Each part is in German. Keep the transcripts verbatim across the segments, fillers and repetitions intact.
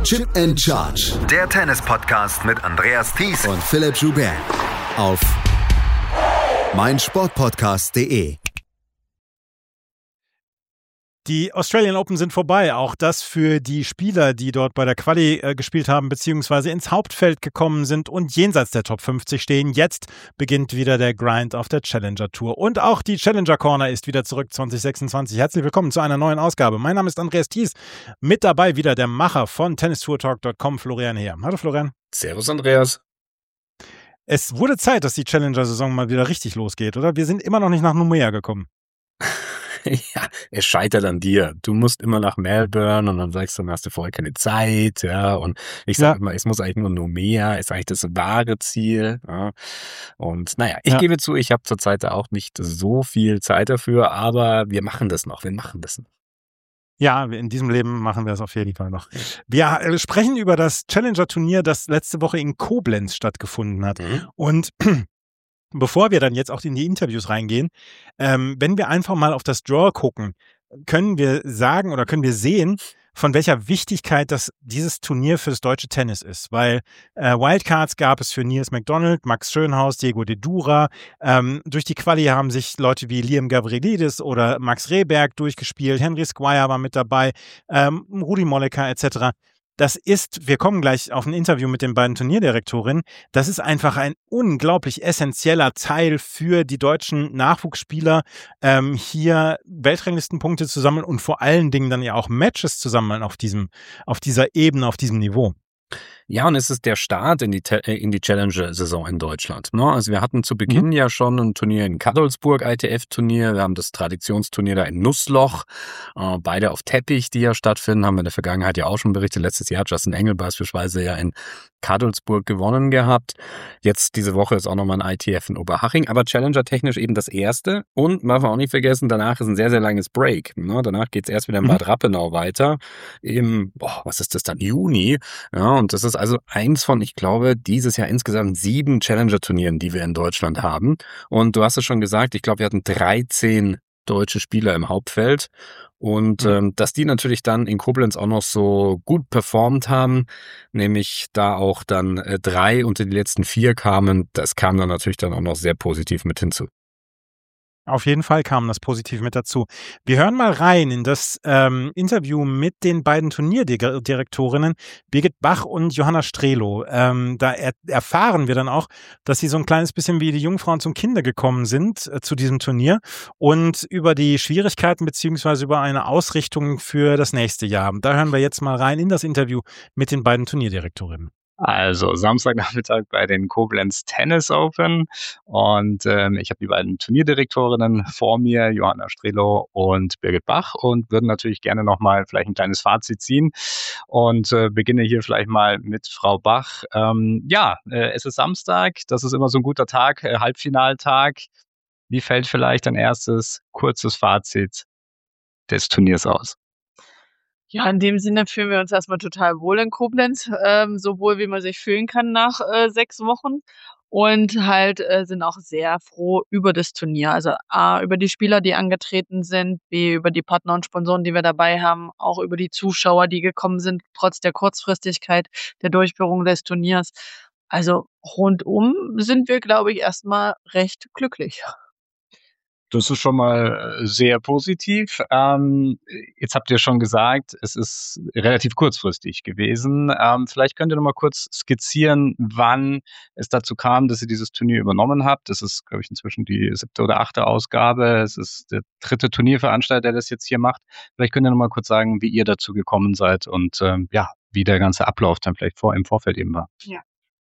Chip and Charge. Der Tennis-Podcast mit Andreas Thies und Philipp Joubert auf meinsportpodcast punkt de. Die Australian Open sind vorbei. Auch das für die Spieler, die dort bei der Quali äh, gespielt haben, beziehungsweise ins Hauptfeld gekommen sind und jenseits der Top fünfzig stehen. Jetzt beginnt wieder der Grind auf der Challenger Tour. Und auch die Challenger Corner ist wieder zurück zwanzig sechsundzwanzig. Herzlich willkommen zu einer neuen Ausgabe. Mein Name ist Andreas Thies. Mit dabei wieder der Macher von tennis tour talk punkt com, Florian Heer. Hallo Florian. Servus Andreas. Es wurde Zeit, dass die Challenger-Saison mal wieder richtig losgeht, oder? Wir sind immer noch nicht nach Numea gekommen. Ja, es scheitert an dir. Du musst immer nach Melbourne und dann sagst du, dann hast du vorher keine Zeit, ja. Und ich sage ja immer, es muss eigentlich nur Numea, ist eigentlich das wahre Ziel. Ja. Und naja, ich ja. gebe zu, ich habe zurzeit auch nicht so viel Zeit dafür, aber wir machen das noch, wir machen das noch. Ja, in diesem Leben machen wir es auf jeden Fall noch. Wir sprechen über das Challenger-Turnier, das letzte Woche in Koblenz stattgefunden hat. Mhm. Und bevor wir dann jetzt auch in die Interviews reingehen, ähm, wenn wir einfach mal auf das Draw gucken, können wir sagen oder können wir sehen, von welcher Wichtigkeit das dieses Turnier für das deutsche Tennis ist. Weil äh, Wildcards gab es für Nils McDonald, Max Schönhaus, Diego de Dura. Ähm, durch die Quali haben sich Leute wie Liam Gavrilidis oder Max Rehberg durchgespielt. Henry Squire war mit dabei, ähm, Rudi Molleker et cetera. Das ist, wir kommen gleich auf ein Interview mit den beiden Turnierdirektorinnen, das ist einfach ein unglaublich essentieller Teil für die deutschen Nachwuchsspieler, ähm, hier Weltranglistenpunkte zu sammeln und vor allen Dingen dann ja auch Matches zu sammeln auf diesem, auf dieser Ebene, auf diesem Niveau. Ja, und es ist der Start in die, in die Challenger-Saison in Deutschland. Ne? Also wir hatten zu Beginn mhm. ja schon ein Turnier in Kadolsburg, I T F-Turnier. Wir haben das Traditionsturnier da in Nussloch. Äh, beide auf Teppich, die ja stattfinden, haben wir in der Vergangenheit ja auch schon berichtet. Letztes Jahr hat Justin Engel beispielsweise ja in Kadolsburg gewonnen gehabt. Jetzt diese Woche ist auch nochmal ein I T F in Oberhaching. Aber Challenger-technisch eben das erste. Und man darf auch nicht vergessen, danach ist ein sehr, sehr langes Break. Ne? Danach geht es erst wieder in Bad Rappenau weiter. Im, boah, was ist das dann, Juni. Ja, und das ist also eins von, ich glaube, dieses Jahr insgesamt sieben Challenger-Turnieren, die wir in Deutschland haben. Und du hast es schon gesagt, ich glaube, wir hatten dreizehn deutsche Spieler im Hauptfeld. Und mhm. ähm, dass die natürlich dann in Koblenz auch noch so gut performt haben, nämlich da auch dann äh, drei unter die letzten vier kamen, das kam dann natürlich dann auch noch sehr positiv mit hinzu. Auf jeden Fall kam das positiv mit dazu. Wir hören mal rein in das ähm, Interview mit den beiden Turnierdirektorinnen Birgit Bach und Johanna Strelo. Ähm, da er erfahren wir dann auch, dass sie so ein kleines bisschen wie die Jungfrauen zum Kinder gekommen sind äh, zu diesem Turnier und über die Schwierigkeiten beziehungsweise über eine Ausrichtung für das nächste Jahr. Da hören wir jetzt mal rein in das Interview mit den beiden Turnierdirektorinnen. Also Samstagnachmittag bei den Koblenz Tennis Open und ähm, ich habe die beiden Turnierdirektorinnen vor mir, Johanna Strelo und Birgit Bach, und würden natürlich gerne nochmal vielleicht ein kleines Fazit ziehen und äh, beginne hier vielleicht mal mit Frau Bach. Ähm, ja, äh, es ist Samstag, das ist immer so ein guter Tag, äh, Halbfinaltag. Wie fällt vielleicht ein erstes kurzes Fazit des Turniers aus? Ja, in dem Sinne fühlen wir uns erstmal total wohl in Koblenz, ähm, so wohl wie man sich fühlen kann nach äh, sechs Wochen. Und halt äh, sind auch sehr froh über das Turnier. Also A, über die Spieler, die angetreten sind, B, über die Partner und Sponsoren, die wir dabei haben, auch über die Zuschauer, die gekommen sind, trotz der Kurzfristigkeit der Durchführung des Turniers. Also rundum sind wir, glaube ich, erstmal recht glücklich. Das ist schon mal sehr positiv. Ähm, jetzt habt ihr schon gesagt, es ist relativ kurzfristig gewesen. Ähm, vielleicht könnt ihr noch mal kurz skizzieren, wann es dazu kam, dass ihr dieses Turnier übernommen habt. Das ist, glaube ich, inzwischen die siebte oder achte Ausgabe. Es ist der dritte Turnierveranstalter, der das jetzt hier macht. Vielleicht könnt ihr noch mal kurz sagen, wie ihr dazu gekommen seid und ähm, ja, wie der ganze Ablauf dann vielleicht vor im Vorfeld eben war. Ja.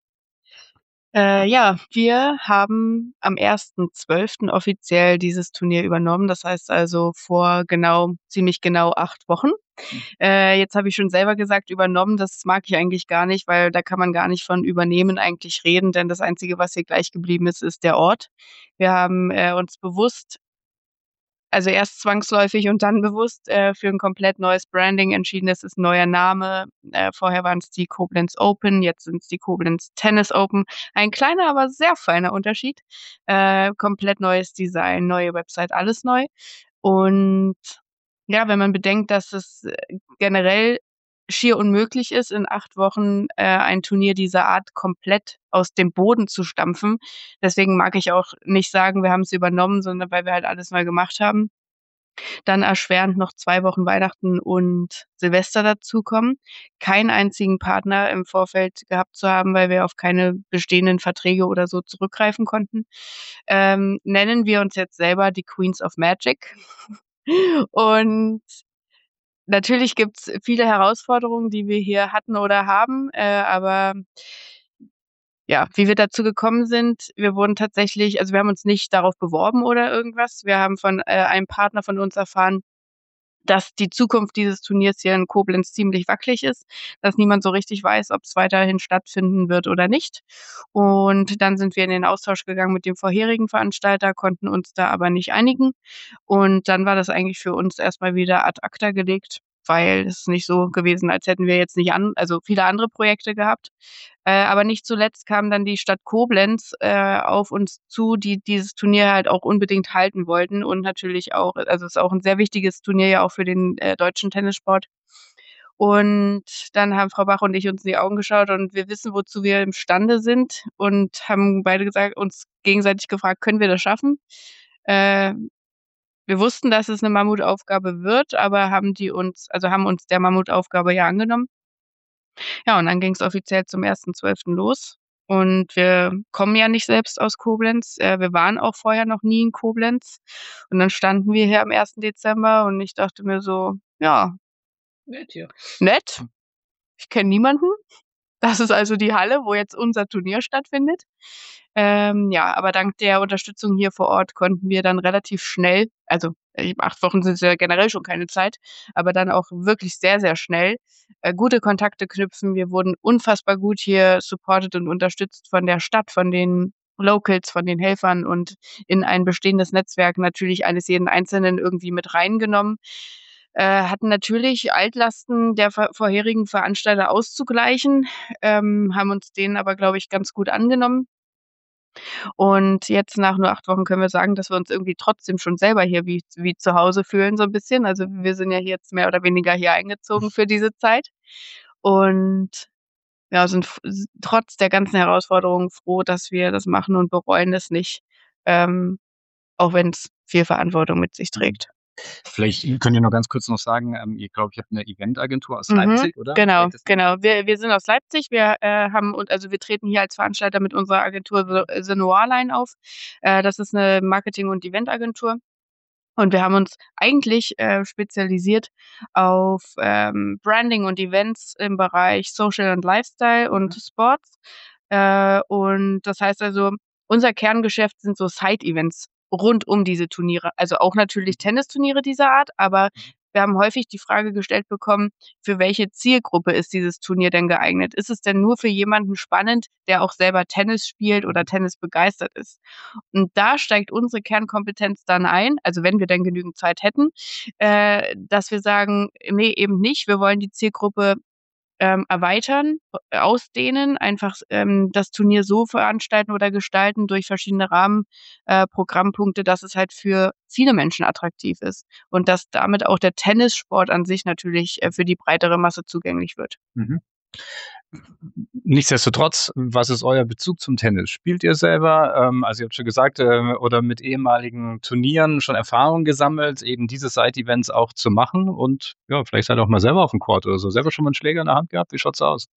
Äh, ja, wir haben am ersten zwölften offiziell dieses Turnier übernommen. Das heißt also vor genau, ziemlich genau acht Wochen. Äh, jetzt habe ich schon selber gesagt, übernommen, das mag ich eigentlich gar nicht, weil da kann man gar nicht von übernehmen eigentlich reden, denn das Einzige, was hier gleich geblieben ist, ist der Ort. Wir haben äh, uns bewusst Also erst zwangsläufig und dann bewusst äh, für ein komplett neues Branding entschieden. Das ist ein neuer Name. Äh, vorher waren es die Koblenz Open, jetzt sind es die Koblenz Tennis Open. Ein kleiner, aber sehr feiner Unterschied. Äh, komplett neues Design, neue Website, alles neu. Und ja, wenn man bedenkt, dass es generell schier unmöglich ist, in acht Wochen äh, ein Turnier dieser Art komplett aus dem Boden zu stampfen. Deswegen mag ich auch nicht sagen, wir haben es übernommen, sondern weil wir halt alles neu gemacht haben. Dann erschwerend noch zwei Wochen Weihnachten und Silvester dazukommen. Keinen einzigen Partner im Vorfeld gehabt zu haben, weil wir auf keine bestehenden Verträge oder so zurückgreifen konnten. Ähm, nennen wir uns jetzt selber die Queens of Magic. Und natürlich gibt's viele Herausforderungen, die wir hier hatten oder haben, äh, aber ja, wie wir dazu gekommen sind, wir wurden tatsächlich also, wir haben uns nicht darauf beworben oder irgendwas. Wir haben von, äh, einem Partner von uns erfahren, dass die Zukunft dieses Turniers hier in Koblenz ziemlich wackelig ist, dass niemand so richtig weiß, ob's weiterhin stattfinden wird oder nicht. Und dann sind wir in den Austausch gegangen mit dem vorherigen Veranstalter, konnten uns da aber nicht einigen. Und dann war das eigentlich für uns erst mal wieder ad acta gelegt, weil es ist nicht so gewesen, als hätten wir jetzt nicht an also, viele andere Projekte gehabt. Äh, aber nicht zuletzt kam dann die Stadt Koblenz, äh, auf uns zu, die dieses Turnier halt auch unbedingt halten wollten und natürlich auch also, ist auch 'n sehr wichtiges Turnier ja auch für den, äh, deutschen Tennissport. Und dann haben Frau Bach und ich uns in die Augen geschaut und wir wissen, wozu wir imstande sind und haben beide gesagt uns gegenseitig gefragt: „Können wir das schaffen?“ Äh, wir wussten, dass es 'ne Mammutaufgabe wird, aber haben die uns also, haben uns der Mammutaufgabe ja angenommen. Ja, und dann ging's offiziell zum ersten zwölften los. Und wir kommen ja nicht selbst aus Koblenz. Äh, wir waren auch vorher noch nie in Koblenz. Und dann standen wir hier am ersten Dezember und ich dachte mir so: „Ja, Nett hier. nett. Ich kenne niemanden. Das ist also die Halle, wo jetzt unser Turnier stattfindet.“ Ähm, ja, aber dank der Unterstützung hier vor Ort konnten wir dann relativ schnell also, äh, acht Wochen sind ja generell schon keine Zeit, aber dann auch wirklich sehr, sehr schnell, äh, gute Kontakte knüpfen. Wir wurden unfassbar gut hier supported und unterstützt von der Stadt, von den Locals, von den Helfern und in ein bestehendes Netzwerk natürlich eines jeden Einzelnen irgendwie mit reingenommen. Äh, hatten natürlich Altlasten der vor vorherigen Veranstalter auszugleichen, ähm, haben uns denen aber, glaube ich, ganz gut angenommen. Und jetzt nach nur acht Wochen können wir sagen, dass wir uns irgendwie trotzdem schon selber hier wie wie zu Hause fühlen so 'n bisschen. Also, wir sind ja jetzt mehr oder weniger hier eingezogen für diese Zeit. Und ja, sind f s trotz der ganzen Herausforderungen froh, dass wir das machen und bereuen es nicht, ähm, auch wenn's viel Verantwortung mit sich trägt. Vielleicht könnt ihr noch ganz kurz noch sagen, ähm, ihr glaube ich, habt 'ne Eventagentur aus Mhm, Leipzig, oder? genau, Vielleicht das genau. Wir wir sind aus Leipzig. Wir, äh, haben und also, wir treten hier als Veranstalter mit unserer Agentur The The Noir Line auf. Äh, das ist 'ne Marketing und Eventagentur. Und wir haben uns eigentlich, äh, spezialisiert auf, ähm, Branding und Events im Bereich Social and Lifestyle und Sports. Äh, und das heißt also, unser Kerngeschäft sind so Side-Events rund um diese Turniere. Also, auch natürlich Tennisturniere dieser Art, aber wir haben häufig die Frage gestellt bekommen: „Für welche Zielgruppe ist dieses Turnier denn geeignet? Ist es denn nur für jemanden spannend, der auch selber Tennis spielt oder Tennis begeistert ist?“ Und da steigt unsere Kernkompetenz dann ein, also, wenn wir denn genügend Zeit hätten, äh, dass wir sagen: „Ne, eben nicht. Wir wollen die Zielgruppe, ähm, erweitern, äh, ausdehnen, einfach, ähm, das Turnier so veranstalten oder gestalten durch verschiedene Rahmen äh, Programmpunkte, dass es halt für viele Menschen attraktiv ist und dass damit auch der Tennissport an sich natürlich, äh, für die breitere Masse zugänglich wird.“ Mhm. Nichtsdestotrotz, was ist euer Bezug zum Tennis? Spielt ihr selber? Ähm, also, ihr habt schon gesagt, äh, oder mit ehemaligen Turnieren schon Erfahrung gesammelt, eben diese Side-Events auch zu machen und ja, vielleicht seid ihr auch mal selber auf'm Court oder so. Selber schon mal 'n Schläger in der Hand gehabt? Wie schaut's aus?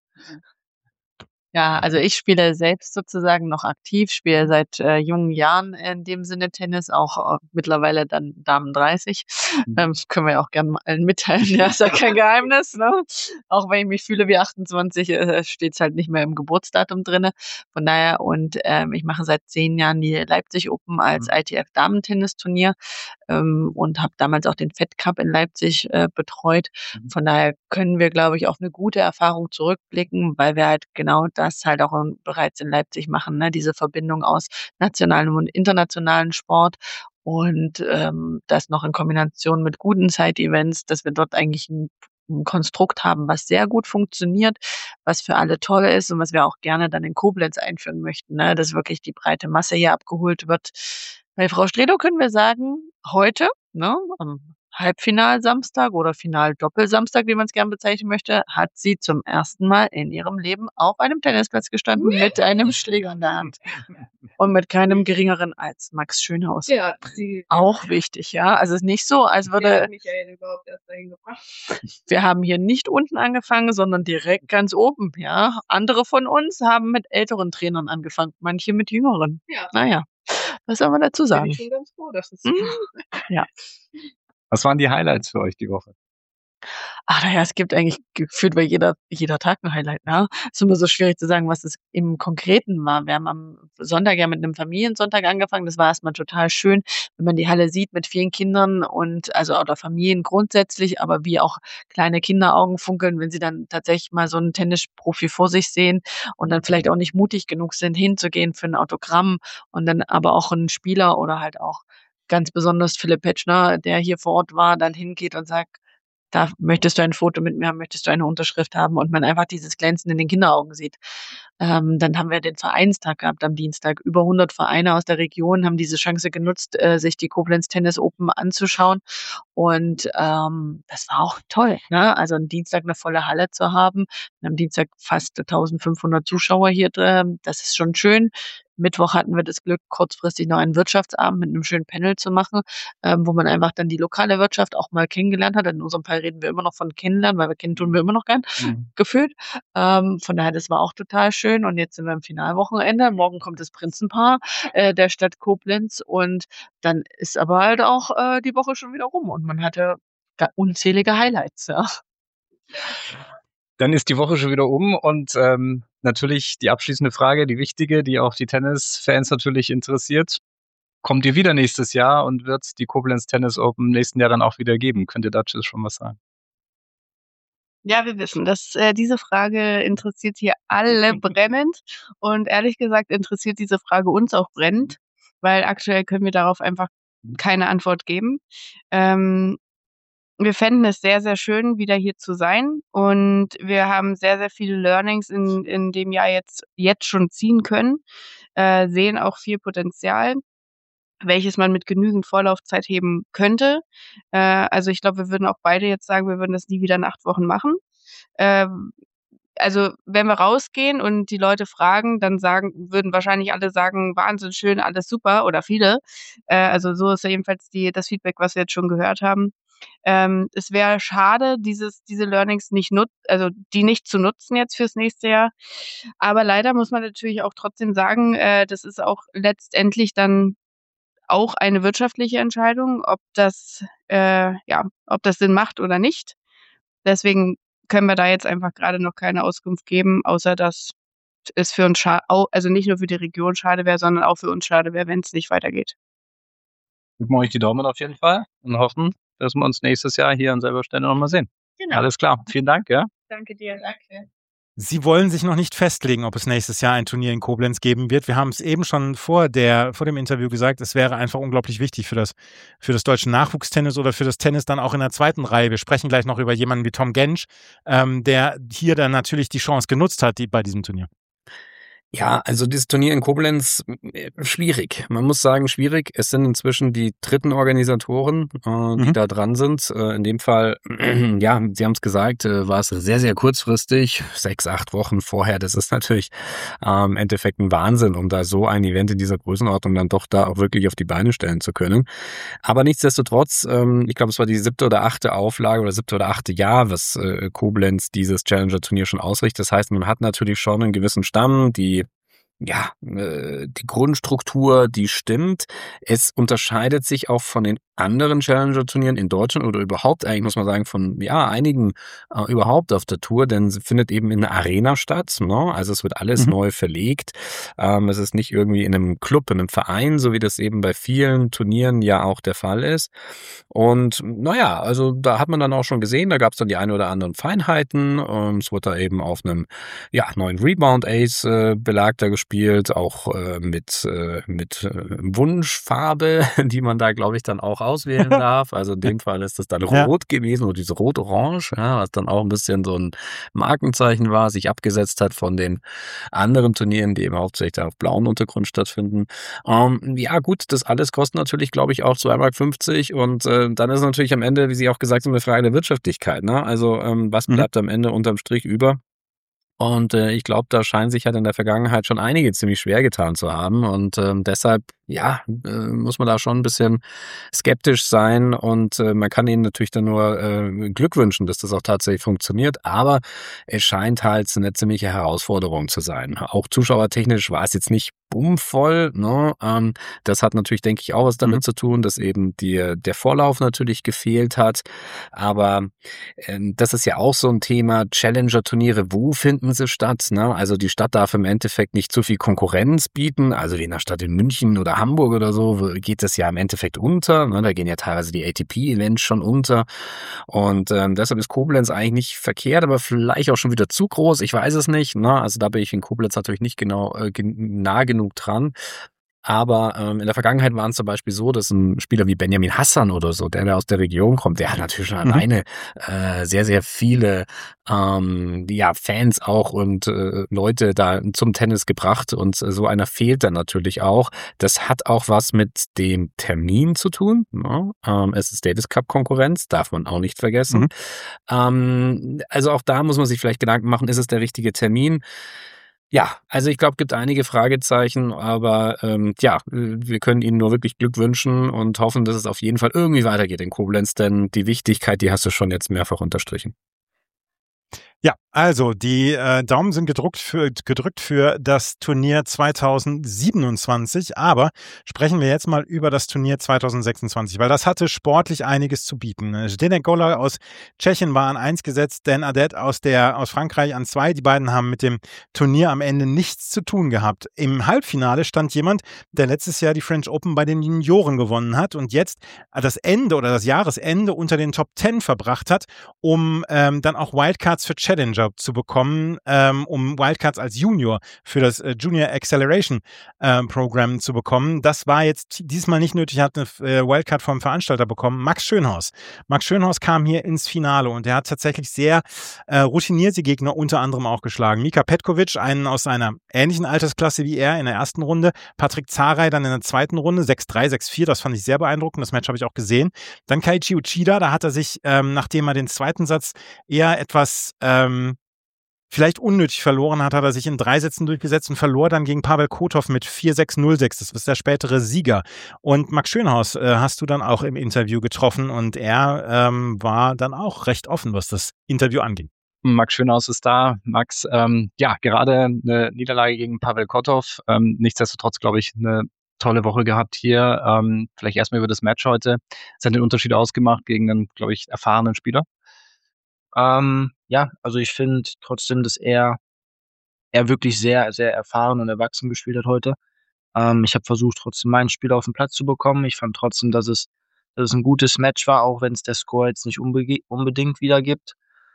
Ja, also, ich spiele selbst sozusagen noch aktiv, spiele seit, äh, jungen Jahren in dem Sinne Tennis, auch, äh, mittlerweile dann Damen dreißig. Ähm, können wir ja auch gern mal allen mitteilen. Ja, ist ja kein Geheimnis, ne? Auch wenn ich mich fühle wie achtundzwanzig, äh, steht's halt nicht mehr im Geburtsdatum drinne. Von daher und, ähm, ich mache seit zehn Jahren die Leipzig Open als I T F-Damentennisturnier, ähm, und habe damals auch den Fed Cup in Leipzig, äh, betreut. Von daher können wir, glaube ich, auf 'ne gute Erfahrung zurückblicken, weil wir halt genau das halt auch, ähm, bereits in Leipzig machen, ne? Diese Verbindung aus nationalem und internationalen Sport und, ähm, das noch in Kombination mit guten Side-Events, dass wir dort eigentlich 'n 'n Konstrukt haben, was sehr gut funktioniert, was für alle toll ist und was wir auch gerne dann in Koblenz einführen möchten, ne, dass wirklich die breite Masse hier abgeholt wird. Bei Frau Stredow können wir sagen, heute, ne, am Halbfinal-Samstag oder Final-Doppel-Samstag, wie man es gern bezeichnen möchte, hat sie zum ersten Mal in ihrem Leben auf einem Tennisplatz gestanden mit einem Schläger in der Hand. Und mit keinem geringeren als Max Schönhaus. Ja, sie Auch wichtig, ja. Also es ist nicht so, als der würde, hat Michael überhaupt erst dahin gebracht. wir haben hier nicht unten angefangen, sondern direkt ganz oben, ja. Andere von uns haben mit älteren Trainern angefangen, manche mit jüngeren. Ja, Naja, was soll man dazu bin sagen? ich schon ganz froh, dass es Hm? Ja. Was waren die Highlights für euch die Woche? Ach naja, es gibt eigentlich gefühlt bei jeder, jeder Tag ein Highlight, ne? Ist immer so schwierig zu sagen, was es im Konkreten war. Wir haben am Sonntag ja mit einem Familiensonntag angefangen. Das war erstmal total schön, wenn man die Halle sieht mit vielen Kindern und also oder Familien grundsätzlich, aber wie auch kleine Kinderaugen funkeln, wenn sie dann tatsächlich mal so einen Tennisprofi vor sich sehen und dann vielleicht auch nicht mutig genug sind, hinzugehen für ein Autogramm und dann aber auch ein Spieler oder halt auch ganz besonders Philipp Petschner, der hier vor Ort war, dann hingeht und sagt, da möchtest du ein Foto mit mir haben, möchtest du eine Unterschrift haben und man einfach dieses Glänzen in den Kinderaugen sieht. Ähm, dann haben wir den Vereinstag gehabt am Dienstag. Über hundert Vereine aus der Region haben diese Chance genutzt, äh, sich die Koblenz Tennis Open anzuschauen. Und ähm, das war auch toll, ne? Also am Dienstag eine volle Halle zu haben, am Dienstag fast eintausendfünfhundert Zuschauer hier drin. Das ist schon schön. Mittwoch hatten wir das Glück, kurzfristig noch einen Wirtschaftsabend mit einem schönen Panel zu machen, ähm, wo man einfach dann die lokale Wirtschaft auch mal kennengelernt hat. In unserem Fall reden wir immer noch von kennenlernen, weil wir kennen tun wir immer noch gern, Mhm. gefühlt. Ähm, von daher, das war auch total schön. Und jetzt sind wir im Finalwochenende. Morgen kommt das Prinzenpaar äh, der Stadt Koblenz und dann ist aber halt auch äh, die Woche schon wieder rum und man hatte ga- unzählige Highlights, ja. Dann ist die Woche schon wieder um und ähm, natürlich die abschließende Frage, die wichtige, die auch die Tennisfans natürlich interessiert. Kommt ihr wieder nächstes Jahr und wird es die Koblenz Tennis Open im nächsten Jahr dann auch wieder geben? Könnt ihr dazu schon was sagen? Ja, wir wissen, dass äh, diese Frage interessiert hier alle brennend und ehrlich gesagt interessiert diese Frage uns auch brennend, weil aktuell können wir darauf einfach keine Antwort geben. Ähm, wir fänden es sehr, sehr schön, wieder hier zu sein und wir haben sehr, sehr viele Learnings in, in dem Jahr jetzt, jetzt schon ziehen können, äh, sehen auch viel Potenzial, welches man mit genügend Vorlaufzeit heben könnte. Äh, also ich glaube, wir würden auch beide jetzt sagen, wir würden das nie wieder in acht Wochen machen. Ähm, also wenn wir rausgehen und die Leute fragen, dann sagen, würden wahrscheinlich alle sagen, Wahnsinn, schön, alles super oder viele. Äh, also so ist ja jedenfalls die, das Feedback, was wir jetzt schon gehört haben. Ähm, es wäre schade, dieses, diese Learnings nicht nut also die nicht zu nutzen jetzt fürs nächste Jahr. Aber leider muss man natürlich auch trotzdem sagen, äh, das ist auch letztendlich dann auch eine wirtschaftliche Entscheidung, ob das, äh, ja, ob das Sinn macht oder nicht. Deswegen können wir da jetzt einfach gerade noch keine Auskunft geben, außer dass es für uns scha au also nicht nur für die Region schade wäre, sondern auch für uns schade wäre, wenn es nicht weitergeht. Drücken wir euch die Daumen auf jeden Fall und hoffen, dass wir uns nächstes Jahr hier an selber Stelle nochmal sehen. Genau. Alles klar. Vielen Dank, ja. Danke dir. Danke. Sie wollen sich noch nicht festlegen, ob es nächstes Jahr ein Turnier in Koblenz geben wird. Wir haben es eben schon vor, der, vor dem Interview gesagt, es wäre einfach unglaublich wichtig für das, für das deutsche Nachwuchstennis oder für das Tennis dann auch in der zweiten Reihe. Wir sprechen gleich noch über jemanden wie Tom Gensch, ähm, der hier dann natürlich die Chance genutzt hat die, bei diesem Turnier. Ja, also dieses Turnier in Koblenz, äh, schwierig. Man muss sagen, schwierig. Es sind inzwischen die dritten Organisatoren, äh, die Mhm. da dran sind. Äh, in dem Fall, ja, Sie haben es gesagt, äh, war es sehr, sehr kurzfristig, sechs, acht Wochen vorher. Das ist natürlich äh, im Endeffekt ein Wahnsinn, um da so ein Event in dieser Größenordnung dann doch da auch wirklich auf die Beine stellen zu können. Aber nichtsdestotrotz, ähm, ich glaube, es war die siebte oder achte Auflage oder siebte oder achte Jahr, was äh, Koblenz dieses Challenger-Turnier schon ausrichtet. Das heißt, man hat natürlich schon einen gewissen Stamm, die Ja, äh, die Grundstruktur, die stimmt. Es unterscheidet sich auch von den anderen Challenger-Turnieren in Deutschland oder überhaupt eigentlich, muss man sagen, von ja einigen äh, überhaupt auf der Tour, denn sie findet eben in einer Arena statt. Ne? Also es wird alles Mhm. neu verlegt. Ähm, es ist nicht irgendwie in einem Club, in einem Verein, so wie das eben bei vielen Turnieren ja auch der Fall ist. Und naja, also da hat man dann auch schon gesehen, da gab es dann die ein oder anderen Feinheiten. Ähm, es wurde da eben auf einem ja, neuen Rebound-Ace äh, Belag da gespielt. gespielt, auch äh, mit, äh, mit äh, Wunschfarbe, die man da, glaube ich, dann auch auswählen darf. Also in dem Fall ist das dann Ja. rot gewesen oder diese rot-orange, ja, was dann auch ein bisschen so ein Markenzeichen war, sich abgesetzt hat von den anderen Turnieren, die eben hauptsächlich auf blauen Untergrund stattfinden. Ähm, ja gut, das alles kostet natürlich, glaube ich, auch zwei Mark fünfzig und äh, dann ist natürlich am Ende, wie Sie auch gesagt haben, eine Frage der Wirtschaftlichkeit. Ne? Also ähm, was Mhm. bleibt am Ende unterm Strich über? Und äh, ich glaube, da scheinen sich halt in der Vergangenheit schon einige ziemlich schwer getan zu haben. Und ähm, deshalb, ja, äh, muss man da schon ein bisschen skeptisch sein. Und äh, man kann ihnen natürlich dann nur äh, Glück wünschen, dass das auch tatsächlich funktioniert. Aber es scheint halt eine ziemliche Herausforderung zu sein. Auch zuschauertechnisch war es jetzt nicht bummvoll. Ne? Ähm, das hat natürlich, denke ich, auch was damit Mhm. zu tun, dass eben die, der Vorlauf natürlich gefehlt hat. Aber ähm, das ist ja auch so ein Thema, Challenger-Turniere, wo finden sie statt? Ne? Also die Stadt darf im Endeffekt nicht zu viel Konkurrenz bieten, also wie in einer Stadt in München oder Hamburg oder so, wo geht das ja im Endeffekt unter. Ne? Da gehen ja teilweise die A T P-Events schon unter und ähm, deshalb ist Koblenz eigentlich nicht verkehrt, aber vielleicht auch schon wieder zu groß, ich weiß es nicht. Ne? Also da bin ich in Koblenz natürlich nicht genau äh, gen- nah genug dran. Aber ähm, in der Vergangenheit waren es zum Beispiel so, dass ein Spieler wie Benjamin Hassan oder so, der, der aus der Region kommt, der hat natürlich schon Mhm. alleine äh, sehr, sehr viele ähm, ja, Fans auch und äh, Leute da zum Tennis gebracht. Und äh, so einer fehlt dann natürlich auch. Das hat auch was mit dem Termin zu tun. Ne? Ähm, es ist Davis Cup Konkurrenz, darf man auch nicht vergessen. Mhm. Ähm, also auch da muss man sich vielleicht Gedanken machen, ist es der richtige Termin? Ja, also ich glaube, gibt einige Fragezeichen, aber ähm, ja, äh, wir können Ihnen nur wirklich Glück wünschen und hoffen, dass es auf jeden Fall irgendwie weitergeht in Koblenz, denn die Wichtigkeit, die hast du schon jetzt mehrfach unterstrichen. Ja, also die äh, Daumen sind gedrückt für, gedrückt für das Turnier zweitausendsiebenundzwanzig, aber sprechen wir jetzt mal über das Turnier zweitausendsechsundzwanzig, weil das hatte sportlich einiges zu bieten. Zdeněk Kolar aus Tschechien war an eins gesetzt, Dan Adet aus, der, aus Frankreich an zwei. Die beiden haben mit dem Turnier am Ende nichts zu tun gehabt. Im Halbfinale stand jemand, der letztes Jahr die French Open bei den Junioren gewonnen hat und jetzt das Ende oder das Jahresende unter den Top Ten verbracht hat, um ähm, dann auch Wildcards für Challenger zu bekommen, ähm, um Wildcards als Junior für das äh, Junior Acceleration ähm, Program zu bekommen. Das war jetzt diesmal nicht nötig, hat eine äh, Wildcard vom Veranstalter bekommen. Max Schönhaus. Max Schönhaus kam hier ins Finale und er hat tatsächlich sehr äh, routinierte Gegner unter anderem auch geschlagen. Mika Petkovic, einen aus einer ähnlichen Altersklasse wie er in der ersten Runde. Patrick Zaray dann in der zweiten Runde, sechs drei, sechs vier, das fand ich sehr beeindruckend. Das Match habe ich auch gesehen. Dann Keiichi Uchida, da hat er sich, ähm, nachdem er den zweiten Satz eher etwas ähm, vielleicht unnötig verloren hat, hat er sich in drei Sätzen durchgesetzt und verlor dann gegen Pavel Kotov mit vier sechs null sechs. Das ist der spätere Sieger. Und Max Schönhaus äh, hast du dann auch im Interview getroffen und er ähm, war dann auch recht offen, was das Interview anging. Max Schönhaus ist da. Max, ähm, ja, gerade eine Niederlage gegen Pavel Kotov. Ähm, nichtsdestotrotz, glaube ich, eine tolle Woche gehabt hier. Ähm, vielleicht erstmal über das Match heute. Es hat den Unterschied ausgemacht gegen einen, glaube ich, erfahrenen Spieler. Ähm, ja, also ich finde trotzdem, dass er, er wirklich sehr, sehr erfahren und erwachsen gespielt hat heute. Ähm, ich habe versucht, trotzdem mein Spiel auf den Platz zu bekommen. Ich fand trotzdem, dass es, dass es ein gutes Match war, auch wenn es der Score jetzt nicht unbe- unbedingt wiedergibt.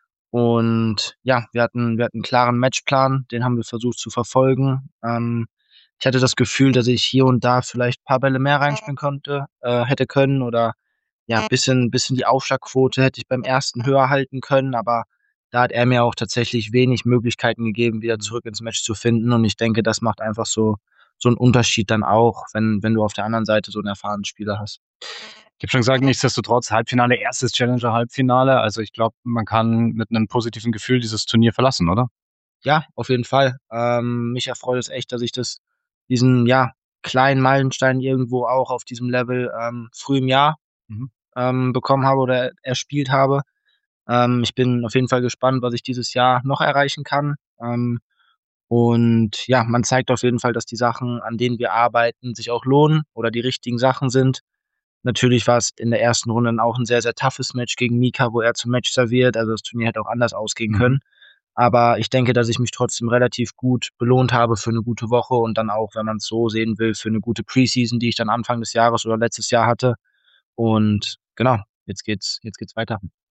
Und ja, wir hatten, wir hatten einen klaren Matchplan, den haben wir versucht zu verfolgen. Ähm, ich hatte das Gefühl, dass ich hier und da vielleicht ein paar Bälle mehr reinspielen konnte, äh, hätte können oder ja, bisschen, bisschen die Aufschlagquote hätte ich beim ersten höher halten können, aber da hat er mir auch tatsächlich wenig Möglichkeiten gegeben, wieder zurück ins Match zu finden. Und ich denke, das macht einfach so, so einen Unterschied dann auch, wenn, wenn du auf der anderen Seite so einen erfahrenen Spieler hast. Ich habe schon gesagt, nichtsdestotrotz, Halbfinale, erstes Challenger-Halbfinale. Also ich glaube, man kann mit einem positiven Gefühl dieses Turnier verlassen, oder? Ja, auf jeden Fall. Ähm, mich erfreut es echt, dass ich das, diesen, ja, kleinen Meilenstein irgendwo auch auf diesem Level ähm, früh im Jahr Mhm. ähm, bekommen habe oder erspielt habe. Ähm, ich bin auf jeden Fall gespannt, was ich dieses Jahr noch erreichen kann. Ähm, und ja, man zeigt auf jeden Fall, dass die Sachen, an denen wir arbeiten, sich auch lohnen oder die richtigen Sachen sind. Natürlich war es in der ersten Runde dann auch ein sehr, sehr toughes Match gegen Mika, wo er zum Match serviert. Also das Turnier hätte auch anders ausgehen Mhm. können. Aber ich denke, dass ich mich trotzdem relativ gut belohnt habe für eine gute Woche und dann auch, wenn man es so sehen will, für eine gute Preseason, die ich dann Anfang des Jahres oder letztes Jahr hatte. Und genau, jetzt geht's, jetzt geht's weiter.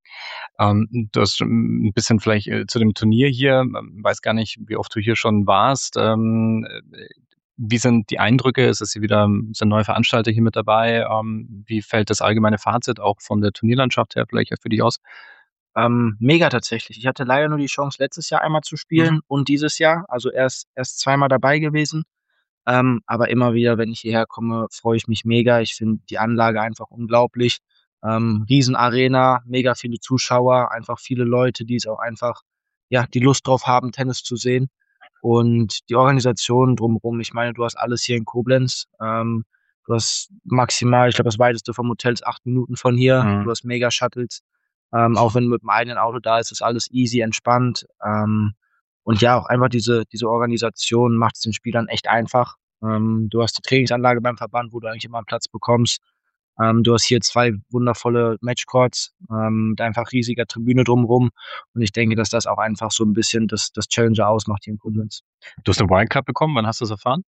Ähm, du hast schon ein bisschen vielleicht äh, zu dem Turnier hier, ähm, weiß gar nicht, wie oft du hier schon warst. Ähm, äh, wie sind die Eindrücke? Es ist hier wieder sind neue Veranstalter hier mit dabei. Ähm, wie fällt das allgemeine Fazit auch von der Turnierlandschaft her vielleicht für dich aus? Ähm, mega tatsächlich. Ich hatte leider nur die Chance, letztes Jahr einmal zu spielen Mhm. und dieses Jahr, also erst erst zweimal dabei gewesen. Ähm, aber immer wieder, wenn ich hierher komme, freue ich mich mega. Ich finde die Anlage einfach unglaublich. Ähm, Riesenarena, mega viele Zuschauer, einfach viele Leute, die es auch einfach, ja, die Lust drauf haben, Tennis zu sehen. Und die Organisation drumherum, ich meine, du hast alles hier in Koblenz. Ähm, du hast maximal, ich glaube, das weiteste vom Hotel ist acht Minuten von hier. Mhm. Du hast Mega-Shuttles. Ähm, auch wenn du mit dem eigenen Auto da ist, ist alles easy, entspannt. Ähm, und ja, auch einfach diese, diese Organisation macht es den Spielern echt einfach. Ähm, du hast die Trainingsanlage beim Verband, wo du eigentlich immer einen Platz bekommst. Ähm, du hast hier zwei wundervolle Matchcourts, ähm, mit einfach riesiger Tribüne drumherum. Und ich denke, dass das auch einfach so ein bisschen das, das Challenger ausmacht hier in Koblenz. Du hast eine Wildcard bekommen. Wann hast du das erfahren?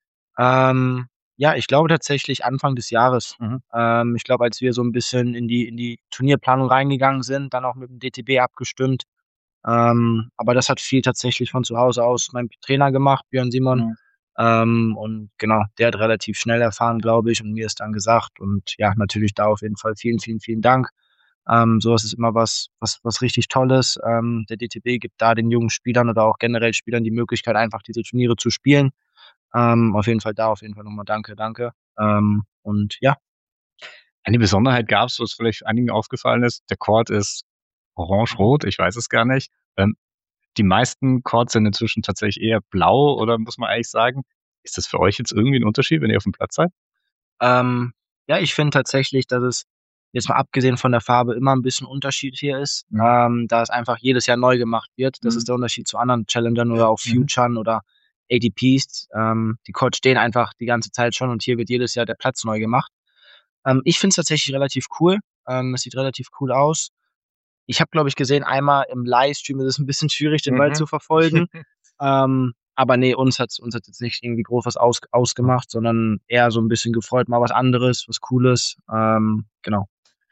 Ähm, ja, ich glaube tatsächlich Anfang des Jahres. Mhm. Ähm, ich glaube, als wir so ein bisschen in die, in die Turnierplanung reingegangen sind, dann auch mit dem D T B abgestimmt. Ähm, aber das hat viel tatsächlich von zu Hause aus mein Trainer gemacht, Björn Simon. Mhm. Ähm, und genau, der hat relativ schnell erfahren, glaube ich, und mir ist dann gesagt. Und ja, natürlich da auf jeden Fall vielen, vielen, vielen Dank. Ähm, sowas ist immer was, was, was richtig Tolles. Ähm, der D T B gibt da den jungen Spielern oder auch generell Spielern die Möglichkeit, einfach diese Turniere zu spielen. Ähm, auf jeden Fall da, auf jeden Fall nochmal danke, danke. Ähm, und ja. Eine Besonderheit gab es, was vielleicht einigen aufgefallen ist. Der Court ist orange-rot, ich weiß es gar nicht. Ähm, die meisten Courts sind inzwischen tatsächlich eher blau, oder muss man eigentlich sagen, ist das für euch jetzt irgendwie ein Unterschied, wenn ihr auf dem Platz seid? Ähm, ja, ich finde tatsächlich, dass es jetzt mal abgesehen von der Farbe immer ein bisschen Unterschied hier ist, Mhm. ähm, da es einfach jedes Jahr neu gemacht wird. Das Mhm. ist der Unterschied zu anderen Challengern oder auch Mhm. Futuren oder A D Ps. Ähm, die Courts stehen einfach die ganze Zeit schon und hier wird jedes Jahr der Platz neu gemacht. Ähm, ich finde es tatsächlich relativ cool. Ähm, es sieht relativ cool aus. Ich habe, glaube ich, gesehen, einmal im Livestream ist es ein bisschen schwierig, den Ball Mhm. zu verfolgen. Ähm, aber nee, uns hat's uns hat's jetzt nicht irgendwie groß was aus, ausgemacht, sondern eher so ein bisschen gefreut, mal was anderes, was Cooles. Ähm, genau.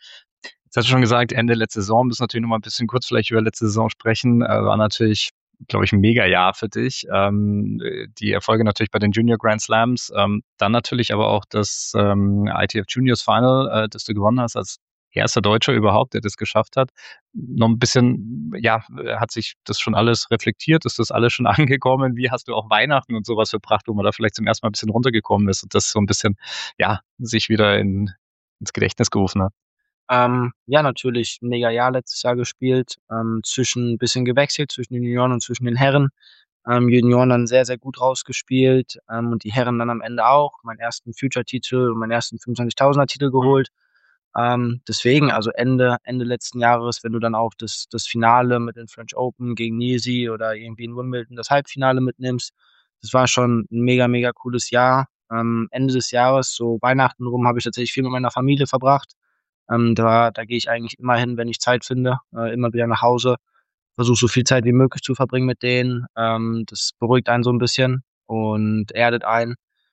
Jetzt hast du schon gesagt, Ende letzte Saison, müssen natürlich noch mal ein bisschen kurz vielleicht über letzte Saison sprechen. Äh, war natürlich, glaube ich, ein Mega-Jahr für dich. Ähm, die Erfolge natürlich bei den Junior Grand Slams, ähm, dann natürlich aber auch das ähm, I T F Juniors Final, äh, das du gewonnen hast als erster Deutscher überhaupt, der das geschafft hat. Noch ein bisschen, ja, hat sich das schon alles reflektiert? Ist das alles schon angekommen? Wie hast du auch Weihnachten und sowas verbracht, wo man da vielleicht zum ersten Mal ein bisschen runtergekommen ist und das so ein bisschen, ja, sich wieder in, ins Gedächtnis gerufen hat? Ähm, ja, natürlich ein mega Jahr letztes Jahr gespielt, ähm, zwischen bisschen gewechselt zwischen den Junioren und zwischen den Herren. Ähm, Junioren dann sehr, sehr gut rausgespielt, ähm, und die Herren dann am Ende auch. Meinen ersten Future-Titel und meinen ersten fünfundzwanzigtausender-Titel geholt. Ähm, deswegen, also Ende Ende letzten Jahres, wenn du dann auch das das Finale mit den French Open gegen Niesi oder irgendwie in Wimbledon das Halbfinale mitnimmst, das war schon ein mega, mega cooles Jahr. Ähm, Ende des Jahres, so Weihnachten rum, habe ich tatsächlich viel mit meiner Familie verbracht. Ähm, da da gehe ich eigentlich immer hin, wenn ich Zeit finde, äh, immer wieder nach Hause. Versuche so viel Zeit wie möglich zu verbringen mit denen. Ähm, das beruhigt einen so ein bisschen und erdet einen.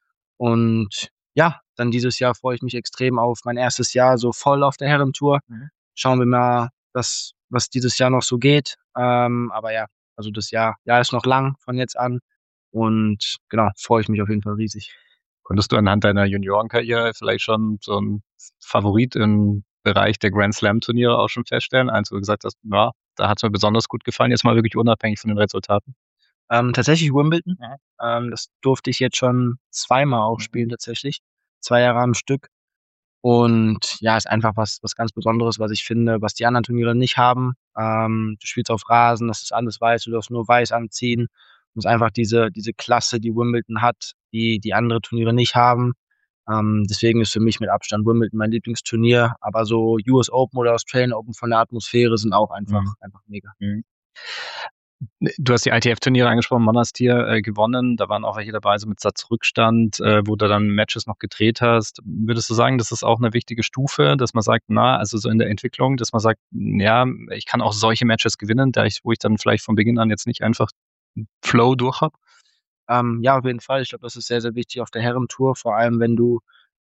Und ja, dann dieses Jahr freue ich mich extrem auf mein erstes Jahr so voll auf der Herrentour. Mhm. Schauen wir mal, was was dieses Jahr noch so geht. Ähm, aber ja, also das Jahr Jahr ist noch lang von jetzt an und genau, freue ich mich auf jeden Fall riesig. Konntest du anhand deiner Juniorenkarriere vielleicht schon so 'n Favorit im Bereich der Grand Slam Turniere auch schon feststellen? Eins, wo du gesagt hast: „Ja, da hat's mir besonders gut gefallen“, jetzt mal wirklich unabhängig von den Resultaten? Ähm, tatsächlich Wimbledon. Mhm. Ähm, das durfte ich jetzt schon zweimal auch Mhm. spielen tatsächlich. zwei Jahre am Stück. Und ja, ist einfach was was ganz Besonderes, was ich finde, was die anderen Turniere nicht haben. Ähm, du spielst auf Rasen, das ist alles weiß, du darfst nur weiß anziehen. Und es ist einfach diese diese Klasse, die Wimbledon hat, die die andere Turniere nicht haben. Ähm, deswegen ist für mich mit Abstand Wimbledon mein Lieblingsturnier. Aber so U S Open oder Australian Open von der Atmosphäre sind auch einfach Mhm. einfach mega. Mhm. Du hast die I T F-Turniere angesprochen, Monastir äh, gewonnen. Da waren auch welche dabei, so mit Satzrückstand, äh, wo du dann Matches noch gedreht hast. Würdest du sagen, das ist auch eine wichtige Stufe, dass man sagt, na, also so in der Entwicklung, dass man sagt, ja, ich kann auch solche Matches gewinnen, da ich, wo ich dann vielleicht von Beginn an jetzt nicht einfach einen Flow durch habe? Ähm, ja, auf jeden Fall. Ich glaube, das ist sehr, sehr wichtig auf der Herrentour, vor allem wenn du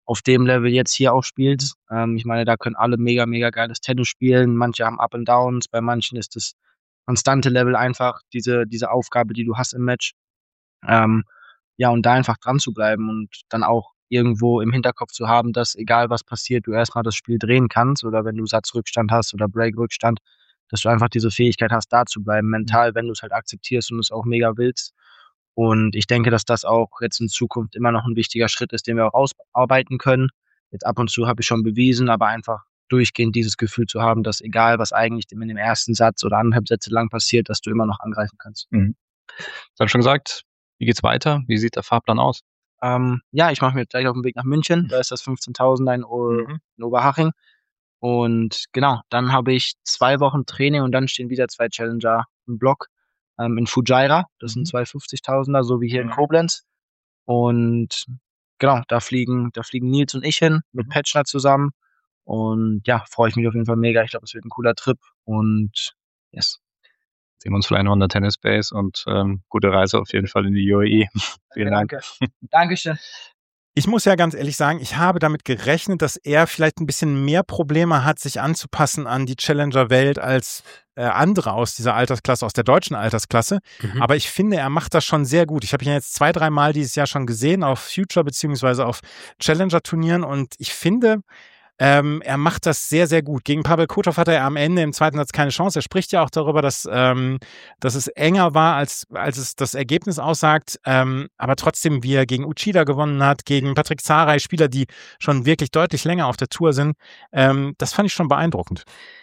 auf dem Level jetzt hier auch spielt. Ähm, ich meine, da können alle mega, mega geiles Tennis spielen. Manche haben Up and Downs, bei manchen ist das konstante Level einfach diese, diese Aufgabe, die du hast im Match. Ähm, ja, und da einfach dran zu bleiben und dann auch irgendwo im Hinterkopf zu haben, dass egal was passiert, du erstmal das Spiel drehen kannst oder wenn du Satzrückstand hast oder Breakrückstand, dass du einfach diese Fähigkeit hast, da zu bleiben, mental, wenn du es halt akzeptierst und es auch mega willst. Und ich denke, dass das auch jetzt in Zukunft immer noch ein wichtiger Schritt ist, den wir auch ausarbeiten können. Jetzt ab und zu habe ich schon bewiesen, aber einfach durchgehend dieses Gefühl zu haben, dass egal, was eigentlich in dem ersten Satz oder anderthalb Sätze lang passiert, dass du immer noch angreifen kannst. Mhm. Du hast schon gesagt, wie geht's weiter? Wie sieht der Fahrplan aus? Ähm, ja, ich mache mich jetzt gleich auf den Weg nach München. Da ist das fünfzehntausender in, o- Mhm. in Oberhaching. Und genau, dann habe ich zwei Wochen Training und dann stehen wieder zwei Challenger im Block ähm, in Fujairah. Das sind zwei fünfzigtausender, so wie hier in Mhm. Koblenz. Und genau, da fliegen, da fliegen Nils und ich hin mit Petschner zusammen. Und ja, freue ich mich auf jeden Fall mega. Ich glaube, es wird ein cooler Trip. Und yes. Sehen wir uns vielleicht noch in der Tennis Base und ähm, gute Reise auf jeden Fall in die U A E. Vielen Dank. Danke. Dankeschön. Ich muss ja ganz ehrlich sagen, ich habe damit gerechnet, dass er vielleicht ein bisschen mehr Probleme hat, sich anzupassen an die Challenger-Welt als äh, andere aus dieser Altersklasse, aus der deutschen Altersklasse. Mhm. Aber ich finde, er macht das schon sehr gut. Ich habe ihn jetzt zwei, drei Mal dieses Jahr schon gesehen auf Future beziehungsweise auf Challenger-Turnieren und ich finde, Ähm, er macht das sehr, sehr gut. Gegen Pavel Kotov hatte er am Ende im zweiten Satz keine Chance. Er spricht ja auch darüber, dass, ähm, dass es enger war, als, als es das Ergebnis aussagt. Ähm, aber trotzdem, wie er gegen Uchida gewonnen hat, gegen Patrick Zaray, Spieler, die schon wirklich deutlich länger auf der Tour sind, ähm, das fand ich schon beeindruckend.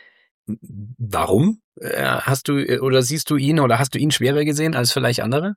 Warum? Äh, Hast du oder siehst du ihn oder hast du ihn schwerer gesehen als vielleicht andere?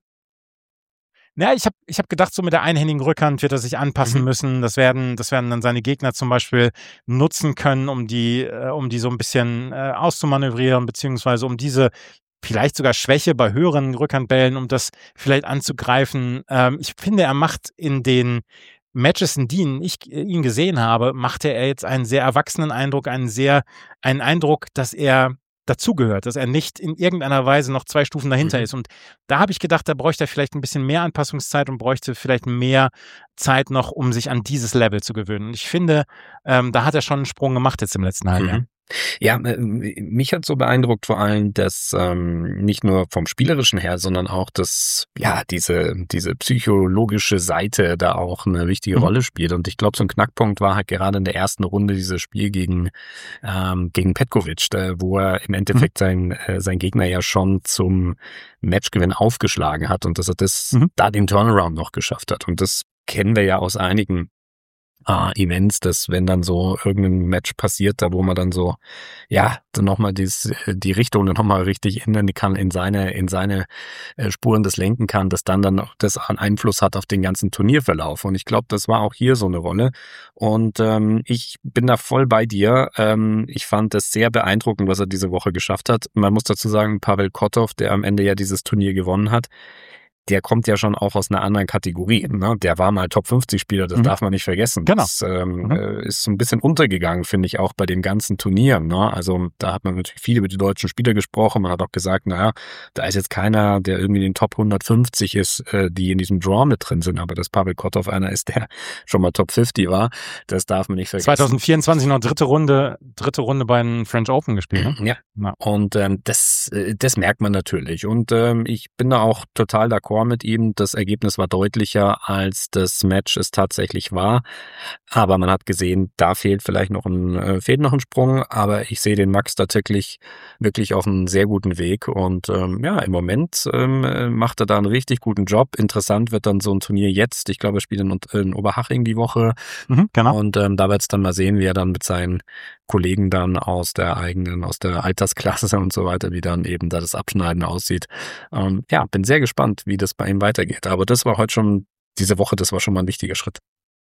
Ja, ich habe ich hab gedacht, so mit der einhändigen Rückhand wird er sich anpassen Mhm. müssen. Das werden, das werden dann seine Gegner zum Beispiel nutzen können, um die, äh, um die so ein bisschen äh, auszumanövrieren, beziehungsweise um diese vielleicht sogar Schwäche bei höheren Rückhandbällen, um das vielleicht anzugreifen. Ähm, ich finde, er macht in den Matches, in denen ich äh, ihn gesehen habe, machte er jetzt einen sehr erwachsenen Eindruck, einen sehr, einen Eindruck, dass er dazugehört, dass er nicht in irgendeiner Weise noch zwei Stufen dahinter Mhm. ist. Und da habe ich gedacht, da bräuchte er vielleicht ein bisschen mehr Anpassungszeit und bräuchte vielleicht mehr Zeit noch, um sich an dieses Level zu gewöhnen. Und ich finde, ähm, da hat er schon einen Sprung gemacht jetzt im letzten Halbjahr. Mhm. Ja, äh, mich hat so beeindruckt vor allem, dass ähm, nicht nur vom Spielerischen her, sondern auch, dass ja diese diese psychologische Seite da auch eine wichtige Mhm. Rolle spielt. Und ich glaube, so ein Knackpunkt war halt gerade in der ersten Runde dieses Spiel gegen ähm, gegen Petkovic, da, wo er im Endeffekt sein äh, sein Gegner ja schon zum Matchgewinn aufgeschlagen hat und dass er das Mhm. da den Turnaround noch geschafft hat. Und das kennen wir ja aus einigen äh, Events, dass wenn dann so irgendein Match passiert, da wo man dann so, ja, dann nochmal die Richtung dann nochmal richtig ändern kann, in seine, in seine äh, Spuren das lenken kann, dass dann dann auch das einen Einfluss hat auf den ganzen Turnierverlauf. Und ich glaube, das war auch hier so eine Rolle. Und ähm, ich bin da voll bei dir. Ähm, ich fand es sehr beeindruckend, was er diese Woche geschafft hat. Man muss dazu sagen, Pavel Kotov, der am Ende ja dieses Turnier gewonnen hat, der kommt ja schon auch aus einer anderen Kategorie. Ne? Der war mal Top fünfzig Spieler, das Mhm. darf man nicht vergessen. Genau. Das ähm, Mhm. äh, ist so ein bisschen untergegangen, finde ich, auch bei den ganzen Turnieren. Ne? Also da hat man natürlich viel über die deutschen Spieler gesprochen. Man hat auch gesagt, naja, da ist jetzt keiner, der irgendwie in den Top hundertfünfzig ist, äh, die in diesem Draw mit drin sind. Aber dass Pavel Kotov einer ist, der schon mal Top fünfzig war, das darf man nicht vergessen. zwanzig vierundzwanzig noch dritte Runde, dritte Runde bei den French Open gespielt. Ne? Ja. Ja. Und ähm, das, äh, das merkt man natürlich. Und ähm, ich bin da auch total d'accord mit ihm. Das Ergebnis war deutlicher, als das Match es tatsächlich war. Aber man hat gesehen, da fehlt vielleicht noch ein, äh, fehlt noch ein Sprung. Aber ich sehe den Max da wirklich, wirklich auf einem sehr guten Weg. Und ähm, ja, im Moment ähm, macht er da einen richtig guten Job. Interessant wird dann so ein Turnier jetzt. Ich glaube, er spielt in, in Oberhaching die Woche. Mhm, genau. Und ähm, da wird es dann mal sehen, wie er dann mit seinen Kollegen dann aus der eigenen, aus der Altersklasse und so weiter, wie dann eben da das Abschneiden aussieht. Ähm, ja, bin sehr gespannt, wie das bei ihm weitergeht. Aber das war heute schon, diese Woche, das war schon mal ein wichtiger Schritt.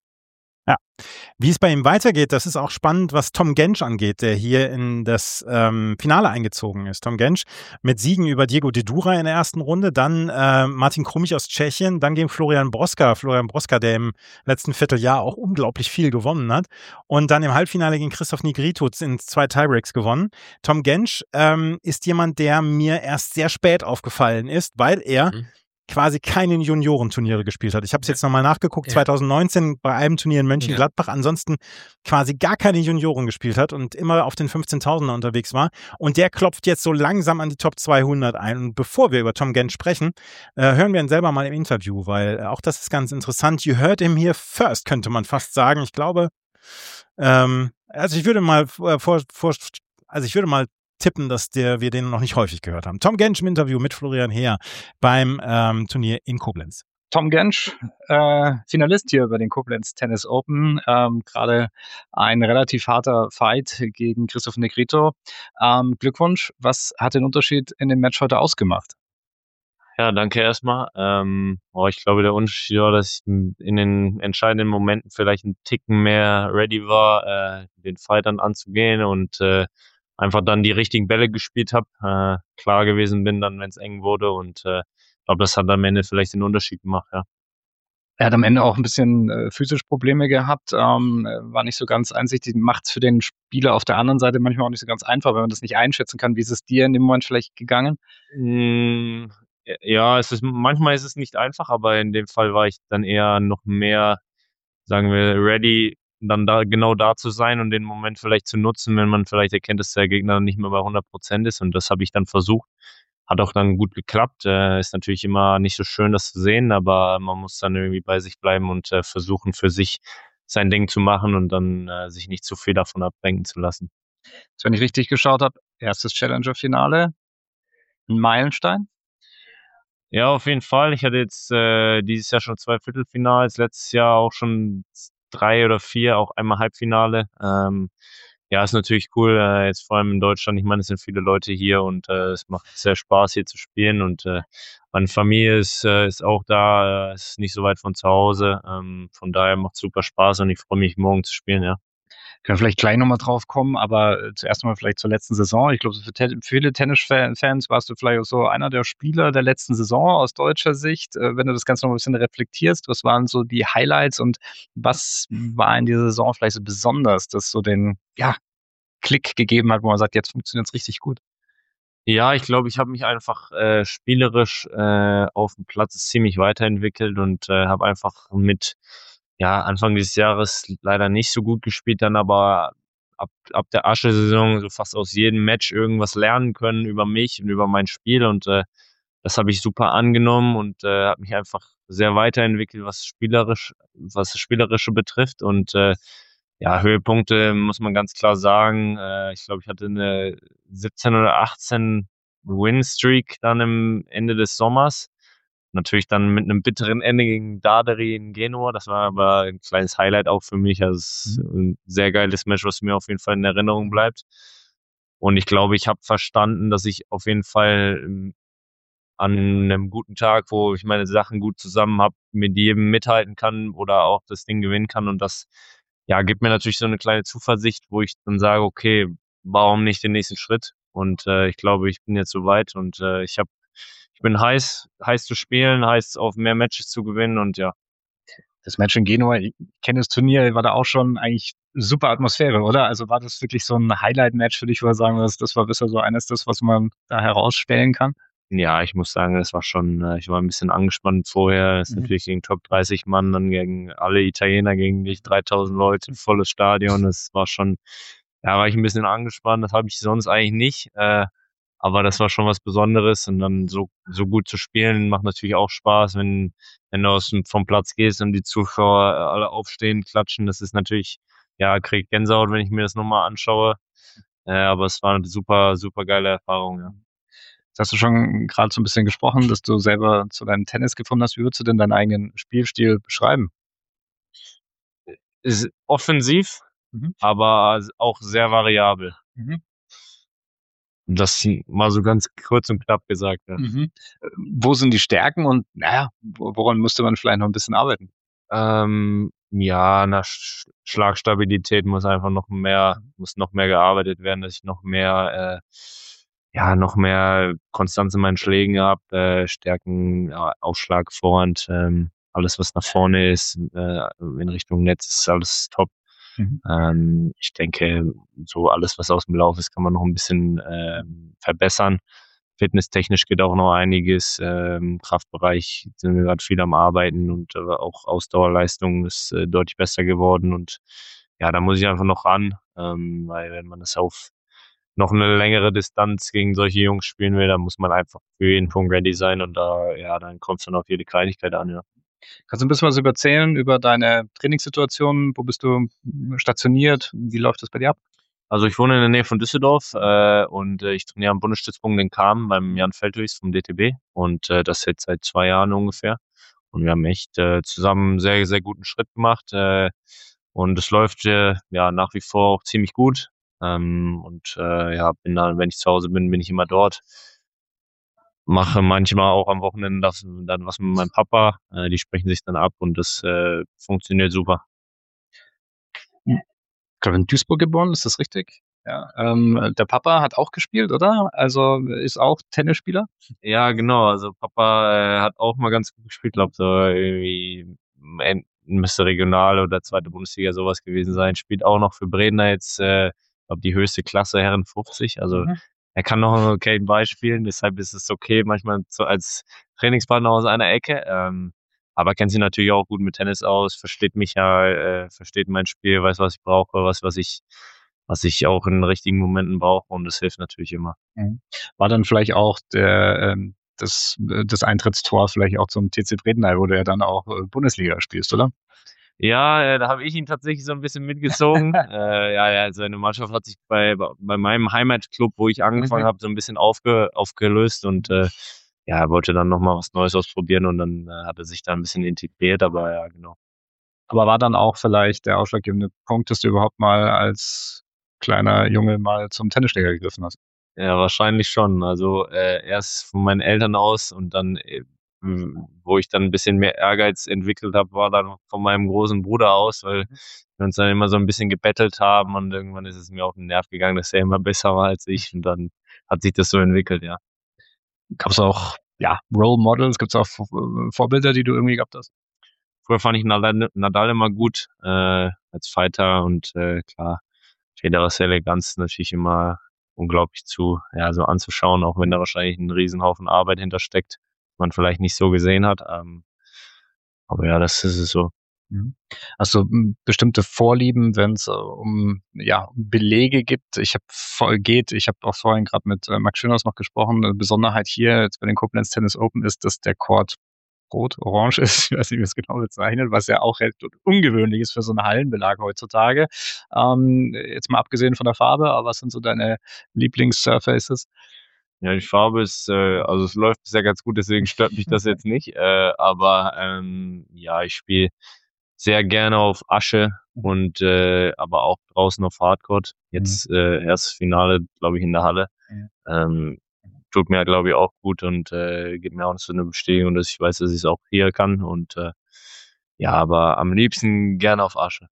Ja. Wie es bei ihm weitergeht, das ist auch spannend, was Tom Gensch angeht, der hier in das ähm, Finale eingezogen ist. Tom Gensch mit Siegen über Diego Dedura in der ersten Runde, dann äh, Martin Krumich aus Tschechien, dann gegen Florian Broska. Florian Broska, der im letzten Vierteljahr auch unglaublich viel gewonnen hat. Und dann im Halbfinale gegen Christoph Nigrito in zwei Tiebreaks gewonnen. Tom Gensch ähm, ist jemand, der mir erst sehr spät aufgefallen ist, weil er Mhm. quasi keine Juniorenturniere gespielt hat. Ich habe es jetzt nochmal nachgeguckt, Ja. zwanzig neunzehn bei einem Turnier in Mönchengladbach, ansonsten quasi gar keine Junioren gespielt hat und immer auf den fünfzehntausender unterwegs war. Und der klopft jetzt so langsam an die Top zweihundert ein. Und bevor wir über Tom Gensch sprechen, äh, hören wir ihn selber mal im Interview, weil äh, auch das ist ganz interessant. You heard him here first, könnte man fast sagen. Ich glaube, ähm, also ich würde mal äh, vor, vor, also ich würde mal tippen, dass der, wir den noch nicht häufig gehört haben. Tom Gensch im Interview mit Florian Heer beim ähm, Turnier in Koblenz. Tom Gensch, äh, Finalist hier bei den Koblenz Tennis Open. Ähm, Gerade ein relativ harter Fight gegen Christoph Negrito. Ähm, Glückwunsch. Was hat den Unterschied in dem Match heute ausgemacht? Ja, danke erstmal. Ähm, oh, ich glaube, der Unterschied war, dass ich in den entscheidenden Momenten vielleicht einen Ticken mehr ready war, äh, den Fight dann anzugehen und äh, einfach dann die richtigen Bälle gespielt habe, äh, klar gewesen bin dann, wenn es eng wurde und äh, ich glaube, das hat am Ende vielleicht den Unterschied gemacht, ja. Er hat am Ende auch ein bisschen äh, physisch Probleme gehabt, ähm, war nicht so ganz einsichtig, macht es für den Spieler auf der anderen Seite manchmal auch nicht so ganz einfach, wenn man das nicht einschätzen kann. Wie ist es dir in dem Moment vielleicht gegangen? Mm, ja, es ist manchmal ist es nicht einfach, aber in dem Fall war ich dann eher noch mehr, sagen wir, ready, dann da genau da zu sein und den Moment vielleicht zu nutzen, wenn man vielleicht erkennt, dass der Gegner nicht mehr bei hundert Prozent ist, und das habe ich dann versucht. Hat auch dann gut geklappt. Äh, ist natürlich immer nicht so schön, das zu sehen, aber man muss dann irgendwie bei sich bleiben und äh, versuchen, für sich sein Ding zu machen und dann äh, sich nicht zu viel davon ablenken zu lassen. Wenn ich richtig geschaut habe, erstes Challenger-Finale, ein Meilenstein? Ja, auf jeden Fall. Ich hatte jetzt äh, dieses Jahr schon zwei Viertelfinals, letztes Jahr auch schon drei oder vier, auch einmal Halbfinale. Ähm, ja, ist natürlich cool, äh, jetzt vor allem in Deutschland. Ich meine, es sind viele Leute hier und äh, es macht sehr Spaß, hier zu spielen. Und äh, meine Familie ist, äh, ist auch da, äh, ist nicht so weit von zu Hause. Ähm, von daher macht es super Spaß und ich freue mich, morgen zu spielen, ja. Können vielleicht gleich nochmal drauf kommen, aber äh, zuerst mal vielleicht zur letzten Saison. Ich glaube, für te- viele Tennis-Fans warst du vielleicht auch so einer der Spieler der letzten Saison aus deutscher Sicht. Äh, wenn du das Ganze noch ein bisschen reflektierst, was waren so die Highlights und was war in dieser Saison vielleicht so besonders, dass so den ja, Klick gegeben hat, wo man sagt, jetzt funktioniert es richtig gut? Ja, ich glaube, ich habe mich einfach äh, spielerisch äh, auf dem Platz ziemlich weiterentwickelt und äh, habe einfach mit ja Anfang dieses Jahres leider nicht so gut gespielt, dann aber ab ab der Asche-Saison so fast aus jedem Match irgendwas lernen können über mich und über mein Spiel, und äh, das habe ich super angenommen und äh, habe mich einfach sehr weiterentwickelt, was spielerisch was das Spielerische betrifft, und äh, ja, Höhepunkte muss man ganz klar sagen. Äh, ich glaube, ich hatte eine siebzehn oder achtzehn Win-Streak dann im Ende des Sommers. Natürlich dann mit einem bitteren Ende gegen Darderi in Genua. Das war aber ein kleines Highlight auch für mich. Also es ist ein sehr geiles Match, was mir auf jeden Fall in Erinnerung bleibt. Und ich glaube, ich habe verstanden, dass ich auf jeden Fall ähm, an einem guten Tag, wo ich meine Sachen gut zusammen habe, mit jedem mithalten kann oder auch das Ding gewinnen kann. Und das ja, gibt mir natürlich so eine kleine Zuversicht, wo ich dann sage, okay, warum nicht den nächsten Schritt? Und äh, ich glaube, ich bin jetzt so weit und äh, ich habe, ich bin heiß, heiß zu spielen, heiß auf mehr Matches zu gewinnen, und ja. Das Match in Genua, ich kenne das Turnier, war da auch schon eigentlich super Atmosphäre, oder? Also war das wirklich so ein Highlight-Match für dich, wo du sagen würdest, das war bisher so eines das, was man da herausstellen kann? Ja, ich muss sagen, das war schon, äh, ich war ein bisschen angespannt vorher. Das ist Mhm. natürlich gegen Top dreißig Mann, dann gegen alle Italiener, gegen dich dreitausend Leute, volles Stadion. Das war schon, ja, war ich ein bisschen angespannt. Das habe ich sonst eigentlich nicht. Äh, aber das war schon was Besonderes, und dann so, so gut zu spielen macht natürlich auch Spaß, wenn, wenn du aus dem, vom Platz gehst und die Zuschauer äh, alle aufstehen, klatschen. Das ist natürlich, ja, krieg Gänsehaut, wenn ich mir das nochmal anschaue. Äh, aber es war eine super, super geile Erfahrung, ja. Jetzt hast du schon gerade so ein bisschen gesprochen, dass du selber zu deinem Tennis gefunden hast. Wie würdest du denn deinen eigenen Spielstil beschreiben? Ist offensiv, Mhm. aber auch sehr variabel. Mhm. Das mal so ganz kurz und knapp gesagt, ja. Mhm. Äh, Wo sind die Stärken und naja, wo- woran müsste man vielleicht noch ein bisschen arbeiten? Ähm, ja, nach Sch Schlagstabilität muss einfach noch mehr, muss noch mehr gearbeitet werden, dass ich noch mehr, äh, ja, noch mehr Konstanz in meinen Schlägen habe, äh, Stärken, ja, Aufschlag, Vorhand, ähm, alles was nach vorne ist, äh, in Richtung Netz ist alles top. Mhm. Ähm, ich denke, so alles was aus dem Lauf ist, kann man noch ein bisschen ähm, verbessern. fitnesstechnisch geht auch noch einiges. Ähm, Kraftbereich sind wir gerade viel am Arbeiten und äh, auch Ausdauerleistung ist äh, deutlich besser geworden. Und ja, da muss ich einfach noch ran, ähm, weil wenn man das auf noch eine längere Distanz gegen solche Jungs spielen will, dann muss man einfach für jeden Punkt ready sein und da, ja, dann kommt es dann auf jede Kleinigkeit an, ja. Kannst du ein bisschen was erzählen über deine Trainingssituation? Wo bist du stationiert? Wie läuft das bei dir ab? Also ich wohne in der Nähe von Düsseldorf äh, und äh, ich trainiere am Bundesstützpunkt in Kamen beim Jan Feldhuis vom D T B und äh, das jetzt seit zwei Jahren ungefähr. Und wir haben echt äh, zusammen einen sehr, sehr guten Schritt gemacht äh, und es läuft äh, ja nach wie vor auch ziemlich gut. Ähm, und äh, ja, bin dann, wenn ich zu Hause bin, bin ich immer dort. Mache manchmal auch am Wochenende das, dann was mit meinem Papa. Äh, die sprechen sich dann ab und das äh, funktioniert super. Ich glaube, in Duisburg geboren, ist das richtig? Ja. Ähm, der Papa hat auch gespielt, oder? Also ist auch Tennisspieler? Ja, genau. Also Papa äh, hat auch mal ganz gut gespielt, glaube so irgendwie ähm, müsste Regional oder zweite Bundesliga sowas gewesen sein. Spielt auch noch für Bredner jetzt, äh, glaube die höchste Klasse Herren fünfzig. Also Mhm. er kann noch einen okayen Ball spielen, deshalb ist es okay, manchmal so als Trainingspartner aus einer Ecke. Ähm, aber kennt sich natürlich auch gut mit Tennis aus, versteht mich ja, äh, versteht mein Spiel, weiß, was ich brauche, was, was ich, was ich auch in richtigen Momenten brauche und das hilft natürlich immer. Mhm. War dann vielleicht auch der, ähm, das, äh, das Eintrittstor vielleicht auch zum T C Bredeney, wo du ja dann auch äh, Bundesliga spielst, oder? Ja, äh, da habe ich ihn tatsächlich so ein bisschen mitgezogen. äh, ja, ja, seine Mannschaft hat sich bei, bei meinem Heimatclub, wo ich angefangen Mhm. habe, so ein bisschen aufge, aufgelöst und äh, ja, er wollte dann nochmal was Neues ausprobieren und dann äh, hat er sich da ein bisschen integriert, aber ja, genau. Aber war dann auch vielleicht der ausschlaggebende Punkt, dass du überhaupt mal als kleiner Junge mal zum Tennisschläger gegriffen hast? Ja, wahrscheinlich schon. Also äh, erst von meinen Eltern aus und dann, äh, m- wo ich dann ein bisschen mehr Ehrgeiz entwickelt habe, war dann von meinem großen Bruder aus, weil wir uns dann immer so ein bisschen gebettelt haben und irgendwann ist es mir auf den Nerv gegangen, dass er immer besser war als ich und dann hat sich das so entwickelt, ja. Gab es auch, ja, Role Models? Gibt es auch äh, Vorbilder, die du irgendwie gehabt hast? Früher fand ich Nadal, Nadal immer gut äh, als Fighter und äh, klar, Federers Eleganz natürlich immer unglaublich zu, ja, so anzuschauen, auch wenn da wahrscheinlich ein Riesenhaufen Arbeit hintersteckt, man vielleicht nicht so gesehen hat. Ähm, aber ja, das ist es so. Mhm. Hast du m, bestimmte Vorlieben, wenn es äh, um ja, Belege gibt? Ich habe voll geht, ich habe auch vorhin gerade mit äh, Max Schönhaus noch gesprochen. Eine Besonderheit hier jetzt bei den Koblenz Tennis Open ist, dass der Court rot, orange ist. Ich weiß nicht, wie es genau bezeichnet, was ja auch recht ungewöhnlich ist für so einen Hallenbelag heutzutage. Ähm, jetzt mal abgesehen von der Farbe, aber was sind so deine Lieblings-Surfaces? Ja, die Farbe ist, äh, also es läuft bisher ganz gut, deswegen stört mich das jetzt nicht. Äh, aber ähm, ja, ich spiele sehr gerne auf Asche und äh, aber auch draußen auf Hardcourt. Jetzt äh, erst Finale, glaube ich, in der Halle. Ähm, tut mir, glaube ich, auch gut und äh, gibt mir auch so eine Bestätigung, dass ich weiß, dass ich es auch hier kann. Und äh, ja, aber am liebsten gerne auf Asche.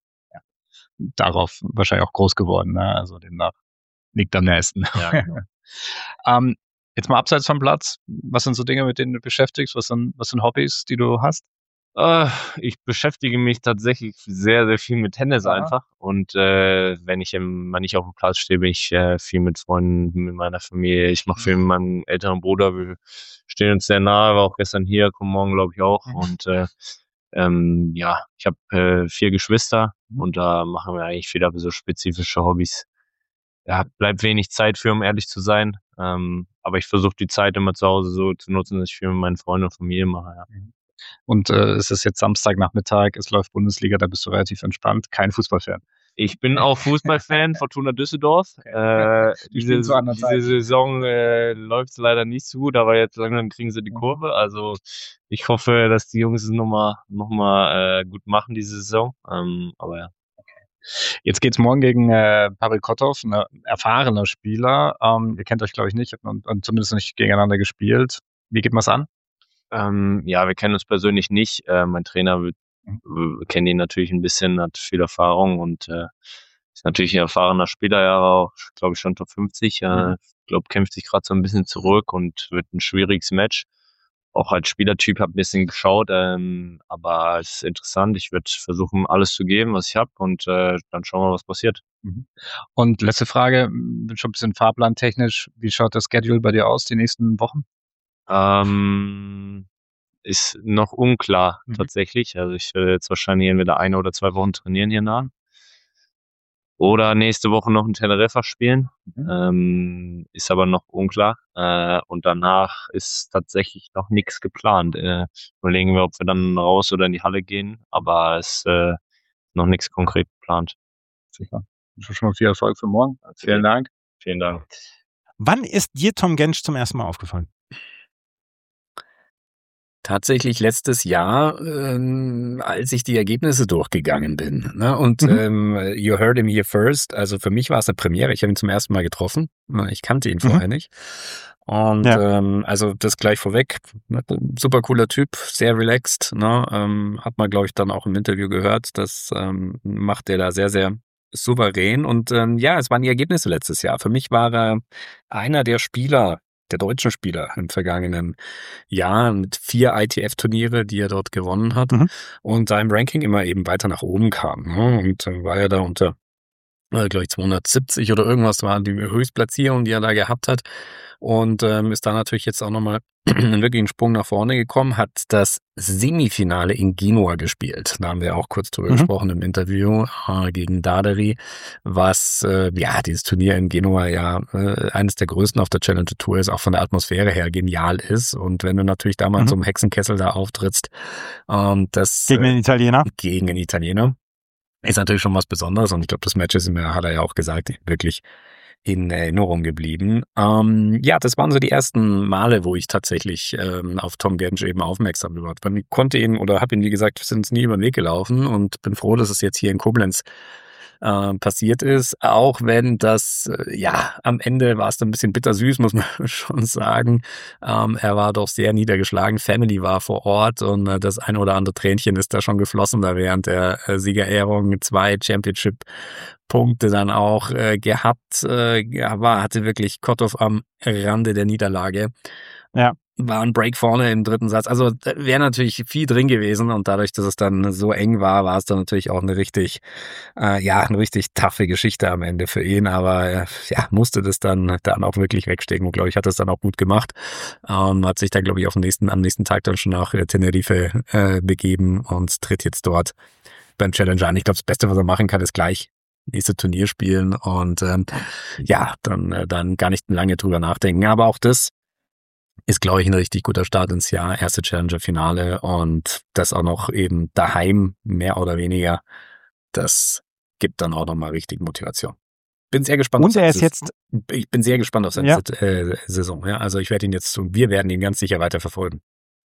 Darauf wahrscheinlich auch groß geworden, ne? Also demnach liegt am nächsten. Ja, genau. ähm, jetzt mal abseits vom Platz, was sind so Dinge, mit denen du beschäftigst? Was sind, was sind Hobbys, die du hast? Äh, ich beschäftige mich tatsächlich sehr, sehr viel mit Tennis Aha. einfach. Und äh, wenn ich im, wenn ich auf dem Platz stehe, bin ich äh, viel mit Freunden, mit meiner Familie. Ich mache viel mit meinem älteren Bruder. Wir stehen uns sehr nahe, war auch gestern hier, kommen morgen, glaube ich, auch. Mhm. Und äh, ähm, ja, ich habe äh, vier Geschwister Mhm. und da machen wir eigentlich wieder so spezifische Hobbys. Ja, bleibt wenig Zeit für, um ehrlich zu sein. Ähm, aber ich versuche die Zeit immer zu Hause so zu nutzen, dass ich viel mit meinen Freunden und Familie mache. Ja. Und äh, es ist jetzt Samstagnachmittag, es läuft Bundesliga, da bist du relativ entspannt, kein Fußballfan. Ich bin auch Fußballfan, Fortuna Düsseldorf. Äh, Die spielen diese zu anderen diese Zeiten. Saison äh, läuft leider nicht so gut, aber jetzt langsam kriegen sie die Kurve. Also ich hoffe, dass die Jungs es nochmal noch mal, äh, gut machen diese Saison. Ähm, aber ja. Jetzt geht's morgen gegen äh, Pavel Kotov, ein erfahrener Spieler. Ähm, ihr kennt euch, glaube ich, nicht, habt noch, zumindest nicht gegeneinander gespielt. Wie geht man's an? Ähm, ja, wir kennen uns persönlich nicht. Äh, mein Trainer wird, äh, kennt ihn natürlich ein bisschen, hat viel Erfahrung und äh, ist natürlich ein erfahrener Spieler, ja, auch, glaube ich, schon Top fünfzig. Äh, Mhm. Ich glaube, kämpft sich gerade so ein bisschen zurück und wird ein schwieriges Match. auch als Spielertyp habe ein bisschen geschaut, ähm, aber es ist interessant. Ich würde versuchen, alles zu geben, was ich habe und äh, dann schauen wir, was passiert. Mhm. Und letzte Frage, bin schon ein bisschen fahrplantechnisch. Wie schaut das Schedule bei dir aus die nächsten Wochen? Ähm, ist noch unklar Mhm. tatsächlich. Also ich werde jetzt wahrscheinlich entweder eine oder zwei Wochen trainieren hier nach. Oder nächste Woche noch in Teneriffa spielen. Mhm. Ähm, ist aber noch unklar. Äh, und danach ist tatsächlich noch nichts geplant. Äh, überlegen wir, ob wir dann raus oder in die Halle gehen. Aber es ist äh, noch nichts konkret geplant. Sicher. Schon mal viel Erfolg für morgen. Vielen Dank. Vielen Dank. Wann ist dir Tom Gensch zum ersten Mal aufgefallen? Tatsächlich letztes Jahr, ähm, als ich die Ergebnisse durchgegangen bin. Ne? Und Mhm. ähm, you heard him here first. Also für mich war es eine Premiere. Ich habe ihn zum ersten Mal getroffen. Ich kannte ihn Mhm. vorher nicht. Und Ja. ähm, also das gleich vorweg. Ne? Super cooler Typ, sehr relaxed. Ne? Ähm, hat man, glaube ich, dann auch im Interview gehört. Das ähm, macht er da sehr, sehr souverän. Und ähm, ja, es waren die Ergebnisse letztes Jahr. Für mich war er einer der Spieler, der deutschen Spieler im vergangenen Jahr mit vier I T F-Turniere, die er dort gewonnen hat Mhm. und da im Ranking immer eben weiter nach oben kam. Ne? Und dann war er da unter, äh, glaube ich, zweihundertsiebzig oder irgendwas war die Höchstplatzierung, die er da gehabt hat. Und ähm, ist da natürlich jetzt auch nochmal einen wirklichen Sprung nach vorne gekommen, hat das Semifinale in Genua gespielt. Da haben wir auch kurz drüber Mhm. gesprochen im Interview äh, gegen Daderi, was äh, ja dieses Turnier in Genua ja äh, eines der größten auf der Challenger Tour ist, auch von der Atmosphäre her genial ist. Und wenn du natürlich da mal in Mhm. so einem Hexenkessel da auftrittst, ähm, das Gegen den äh, Italiener. gegen einen Italiener, ist natürlich schon was Besonderes. Und ich glaube, das Match ist mir, hat er ja auch gesagt, wirklich in Erinnerung geblieben. Ähm, ja, das waren so die ersten Male, wo ich tatsächlich ähm, auf Tom Gensch eben aufmerksam geworden bin. Ich konnte ihn oder habe ihn, wie gesagt, sind uns nie über den Weg gelaufen und bin froh, dass es jetzt hier in Koblenz äh, passiert ist. Auch wenn das, äh, ja, am Ende war es dann ein bisschen bittersüß, muss man schon sagen. Ähm, er war doch sehr niedergeschlagen. Family war vor Ort und äh, das ein oder andere Tränchen ist da schon geflossen, da während der äh, Siegerehrung zwei Championship Punkte dann auch äh, gehabt, äh, ja, war, hatte wirklich Kotow am Rande der Niederlage. Ja. War ein Break vorne im dritten Satz. Also wäre natürlich viel drin gewesen und dadurch, dass es dann so eng war, war es dann natürlich auch eine richtig, äh, ja, eine richtig taffe Geschichte am Ende für ihn. Aber äh, ja, musste das dann dann auch wirklich wegstecken und glaube ich, hat das dann auch gut gemacht. Ähm, hat sich dann, glaube ich, auf den nächsten, am nächsten Tag dann schon nach äh, Tenerife äh, begeben und tritt jetzt dort beim Challenger an. Ich glaube, das Beste, was er machen kann, ist gleich nächste Turnier spielen und ähm, ja, dann, äh, dann gar nicht lange drüber nachdenken. Aber auch das ist, glaube ich, ein richtig guter Start ins Jahr. Erste Challenger-Finale und das auch noch eben daheim, mehr oder weniger. Das gibt dann auch nochmal richtig Motivation. Bin sehr gespannt. Und auf er ist seine jetzt, Saison. Ich bin sehr gespannt auf seine Ja. äh, Saison. Ja, also ich werde ihn jetzt, wir werden ihn ganz sicher weiter verfolgen.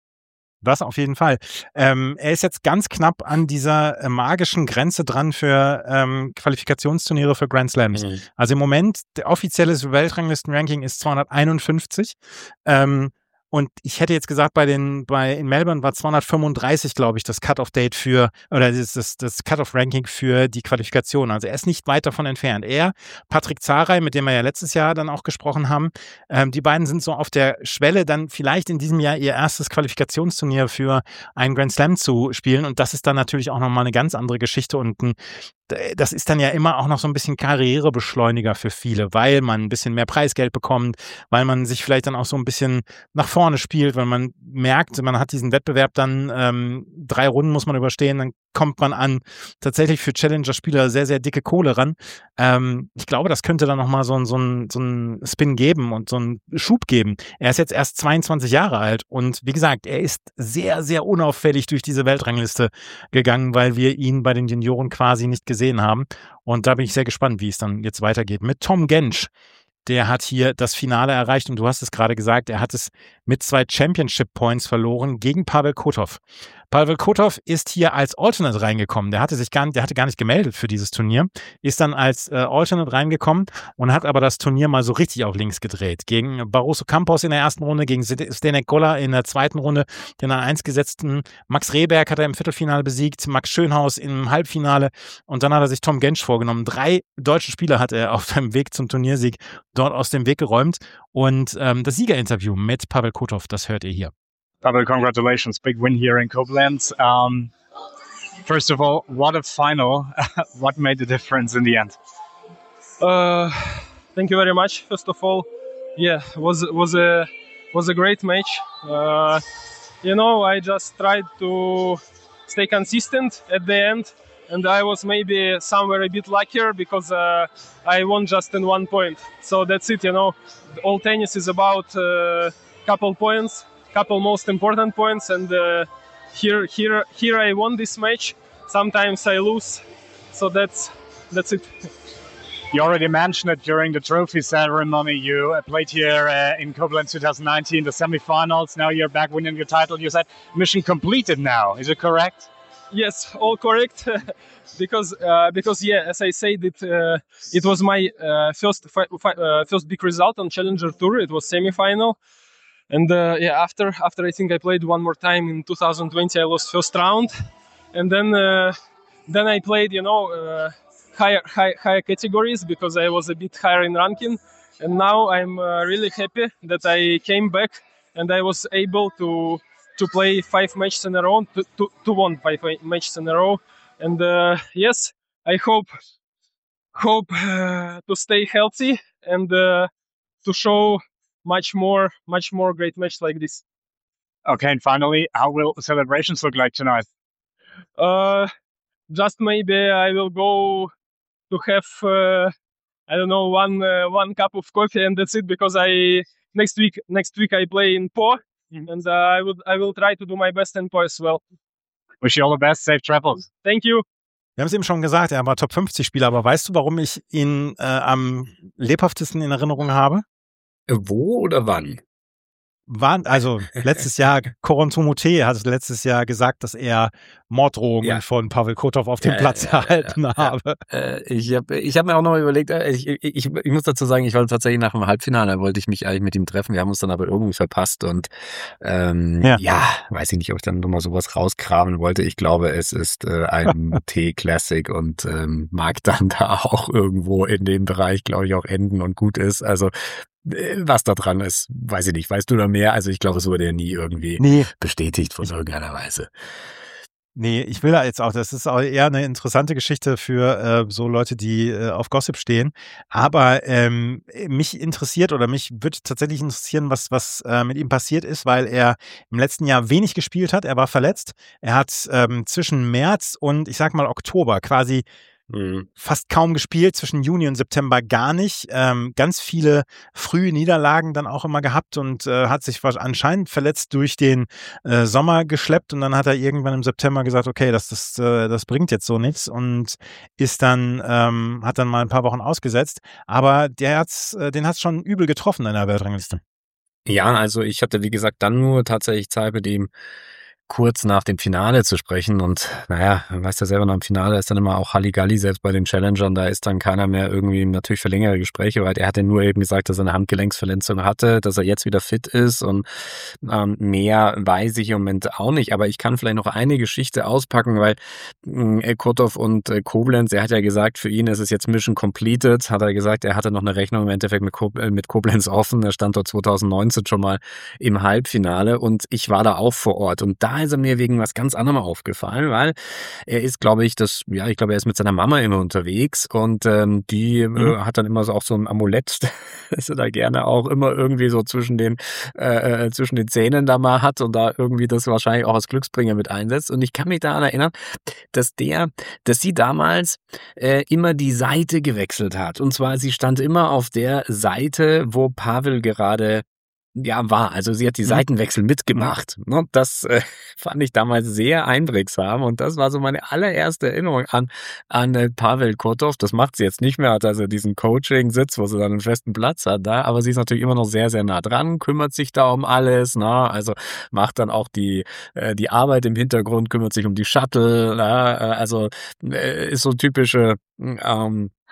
das auf jeden Fall. Ähm, er ist jetzt ganz knapp an dieser äh, magischen Grenze dran für ähm, Qualifikationsturniere für Grand Slams. Mhm. Also im Moment, der offizielle Weltranglistenranking ist zweihunderteinundfünfzig. Ähm, und ich hätte jetzt gesagt, bei den, bei, in Melbourne war zweihundertfünfunddreißig, glaube ich, das Cut-Off-Date für, oder das, das, das Cut-Off-Ranking für die Qualifikation. Also er ist nicht weit davon entfernt. Er, Patrick Zaray, mit dem wir ja letztes Jahr dann auch gesprochen haben, ähm, die beiden sind so auf der Schwelle, dann vielleicht in diesem Jahr ihr erstes Qualifikationsturnier für einen Grand Slam zu spielen. Und das ist dann natürlich auch nochmal eine ganz andere Geschichte und ein das ist dann ja immer auch noch so ein bisschen Karrierebeschleuniger für viele, weil man ein bisschen mehr Preisgeld bekommt, weil man sich vielleicht dann auch so ein bisschen nach vorne spielt, weil man merkt, man hat diesen Wettbewerb dann, ähm, drei Runden muss man überstehen, dann kommt man an tatsächlich für Challenger-Spieler sehr, sehr dicke Kohle ran. Ähm, ich glaube, das könnte dann nochmal so ein, so ein, so ein Spin geben und so einen Schub geben. Er ist jetzt erst zweiundzwanzig Jahre alt und wie gesagt, er ist sehr, sehr unauffällig durch diese Weltrangliste gegangen, weil wir ihn bei den Junioren quasi nicht gesehen haben. Und da bin ich sehr gespannt, wie es dann jetzt weitergeht. Mit Tom Gensch, der hat hier das Finale erreicht und du hast es gerade gesagt, er hat es mit zwei Championship Points verloren gegen Pavel Kotow. Pavel Kotow ist hier als Alternate reingekommen. Der hatte sich gar nicht, der hatte gar nicht gemeldet für dieses Turnier, ist dann als äh, Alternate reingekommen und hat aber das Turnier mal so richtig auf links gedreht. Gegen Barroso Campos in der ersten Runde, gegen Zdeněk Kolar in der zweiten Runde, den an eins gesetzten Max Rehberg hat er im Viertelfinale besiegt, Max Schönhaus im Halbfinale und dann hat er sich Tom Gensch vorgenommen. Drei deutsche Spieler hat er auf seinem Weg zum Turniersieg dort aus dem Weg geräumt und ähm, das Siegerinterview mit Pavel Kotow, das hört ihr hier. Pavel, congratulations. Big win here in Koblenz. Um, first of all, what a final. What made the difference in the end? Uh, thank you very much. First of all, yeah, was was a was a great match. Uh, you know, I just tried to stay consistent at the end, and I was maybe somewhere a bit luckier because uh, I won just in one point. So that's it. You know, all tennis is about a uh, couple points, couple most important points, and uh, here here here I won this match. Sometimes I lose, so that's that's it. You already mentioned it during the trophy ceremony. You played here uh, in Koblenz twenty nineteen, the semifinals. Now you're back winning your title. You said mission completed now. Is it correct? Yes, all correct. because uh, because yeah, as I said, it uh, it was my uh, first fi- fi- uh, first big result on Challenger Tour. It was semifinal, and uh, yeah, after after I think I played one more time in two thousand twenty, I lost first round, and then uh, then I played, you know. Uh, Higher, high, higher categories because I was a bit higher in ranking, and now I'm uh, really happy that I came back and I was able to to play five matches in a row, to to, to win five matches in a row, and uh, yes, I hope hope uh, to stay healthy and uh, to show much more much more great matches like this. Okay, and finally, how will celebrations look like tonight? Uh, just maybe I will go to have uh, I don't know one uh, one cup of coffee and that's it, because I next week next week I play in Po, mm-hmm. and uh, I would I will try to do my best in Po as well. Wish you all the best, safe travels. Thank you. Wir haben es eben schon gesagt, er war Top fünfzig Spieler, aber weißt du, warum ich ihn äh, am lebhaftesten in Erinnerung habe? Wo oder wann? War, also letztes Jahr, Corentin Moutet hat letztes Jahr gesagt, dass er Morddrohungen ja. von Pavel Kotov auf dem ja, Platz ja, erhalten ja, habe. Ja. Äh, ich habe ich hab mir auch noch überlegt, ich, ich, ich muss dazu sagen, ich war tatsächlich nach dem Halbfinale, wollte ich mich eigentlich mit ihm treffen, wir haben uns dann aber irgendwie verpasst und ähm, ja. ja, weiß ich nicht, ob ich dann nochmal sowas rauskramen wollte. Ich glaube, es ist äh, ein Moutet-Classic und ähm, mag dann da auch irgendwo in dem Bereich, glaube ich, auch enden und gut ist. Also was da dran ist, weiß ich nicht. Weißt du da mehr? Also ich glaube, es wurde ja nie irgendwie nee. bestätigt von irgendeiner Weise. Nee, ich will da jetzt auch, das ist auch eher eine interessante Geschichte für äh, so Leute, die äh, auf Gossip stehen. Aber ähm, mich interessiert oder mich würde tatsächlich interessieren, was, was äh, mit ihm passiert ist, weil er im letzten Jahr wenig gespielt hat. Er war verletzt. Er hat ähm, zwischen März und ich sag mal Oktober quasi Mhm. fast kaum gespielt, zwischen Juni und September gar nicht. Ähm, ganz viele frühe Niederlagen dann auch immer gehabt und äh, hat sich anscheinend verletzt durch den äh, Sommer geschleppt und dann hat er irgendwann im September gesagt, okay, das, das, äh, das bringt jetzt so nichts und ist dann, ähm, hat dann mal ein paar Wochen ausgesetzt. Aber der hat's, äh, den hat es schon übel getroffen in der Weltrangliste. Ja, also ich hatte, wie gesagt, dann nur tatsächlich Zeit mit ihm kurz nach dem Finale zu sprechen und naja, man weiß ja selber, nach dem Finale ist dann immer auch Halligalli, selbst bei den Challengern, da ist dann keiner mehr irgendwie natürlich für längere Gespräche, weil er hat ja nur eben gesagt, dass er eine Handgelenksverletzung hatte, dass er jetzt wieder fit ist und ähm, mehr weiß ich im Moment auch nicht, aber ich kann vielleicht noch eine Geschichte auspacken, weil äh, Kotov und äh, Koblenz, er hat ja gesagt, für ihn ist es jetzt Mission completed, hat er gesagt, er hatte noch eine Rechnung im Endeffekt mit, Kob- äh, mit Koblenz offen, er stand dort zwanzig neunzehn schon mal im Halbfinale und ich war da auch vor Ort und da ist er mir wegen was ganz anderem aufgefallen, weil er ist, glaube ich, das, ja, ich glaube, er ist mit seiner Mama immer unterwegs und ähm, die mhm. äh, hat dann immer so auch so ein Amulett, das er da gerne auch immer irgendwie so zwischen den äh, zwischen den Zähnen da mal hat und da irgendwie das wahrscheinlich auch als Glücksbringer mit einsetzt. Und ich kann mich daran erinnern, dass der, dass sie damals äh, immer die Seite gewechselt hat. Und zwar, sie stand immer auf der Seite, wo Pavel gerade ja, war. Also sie hat die Seitenwechsel mitgemacht. Das äh, fand ich damals sehr einprägsam und das war so meine allererste Erinnerung an, an äh, Pavel Kotov. Das macht sie jetzt nicht mehr, hat also diesen Coaching-Sitz, wo sie dann einen festen Platz hat da, aber sie ist natürlich immer noch sehr, sehr nah dran, kümmert sich da um alles, na, also macht dann auch die, äh, die Arbeit im Hintergrund, kümmert sich um die Shuttle, na, also äh, ist so typische ähm,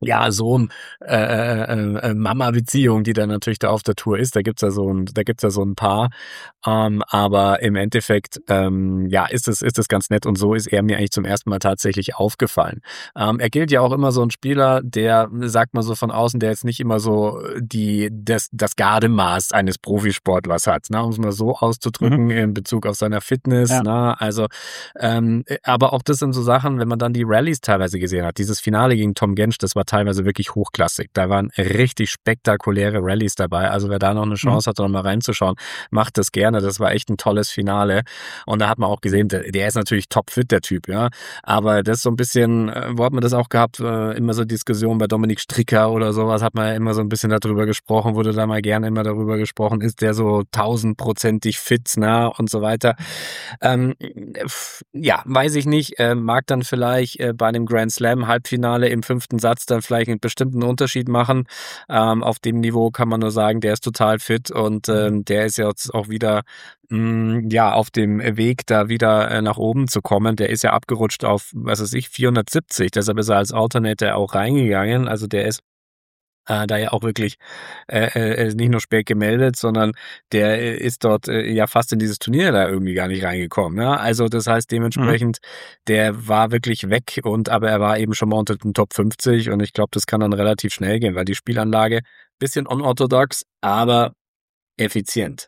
ja, Sohn, äh, äh, äh, Mama-Beziehung, die dann natürlich da auf der Tour ist. Da gibt's ja so ein, da gibt's ja so ein paar. Ähm, aber im Endeffekt, ähm, ja, ist es, ist es ganz nett und so ist er mir eigentlich zum ersten Mal tatsächlich aufgefallen. Ähm, er gilt ja auch immer so ein Spieler, der, sagt man so von außen, der jetzt nicht immer so die, das, das Gardemaß eines Profisportlers hat, ne, um es mal so auszudrücken, mhm. in Bezug auf seiner Fitness, ja. ne, also, ähm, aber auch das sind so Sachen, wenn man dann die Rallyes teilweise gesehen hat, dieses Finale gegen Tom Gensch, das war teilweise wirklich hochklassig. Da waren richtig spektakuläre Rallyes dabei. Also wer da noch eine Chance mhm. hat, noch mal reinzuschauen, macht das gerne. Das war echt ein tolles Finale. Und da hat man auch gesehen, der, der ist natürlich topfit, der Typ, ja. Aber das ist so ein bisschen, wo hat man das auch gehabt, immer so Diskussionen bei Dominik Stricker oder sowas, hat man ja immer so ein bisschen darüber gesprochen, wurde da mal gerne immer darüber gesprochen, ist der so tausendprozentig fit, na, und so weiter. Ähm, ja, weiß ich nicht, äh, mag dann vielleicht äh, bei einem Grand Slam Halbfinale im fünften Satz dann vielleicht einen bestimmten Unterschied machen. Ähm, auf dem Niveau kann man nur sagen, der ist total fit und ähm, der ist jetzt auch wieder mh, ja auf dem Weg, da wieder äh, nach oben zu kommen. Der ist ja abgerutscht auf, was weiß ich, vierhundertsiebzig. Deshalb ist er als Alternator auch reingegangen. Also der ist Äh, da ja auch wirklich äh, äh, nicht nur spät gemeldet, sondern der äh, ist dort äh, ja fast in dieses Turnier da irgendwie gar nicht reingekommen. Ja? Also das heißt dementsprechend, mhm. der war wirklich weg und aber er war eben schon mal unter den Top fünfzig und ich glaube, das kann dann relativ schnell gehen, weil die Spielanlage bisschen unorthodox, aber effizient.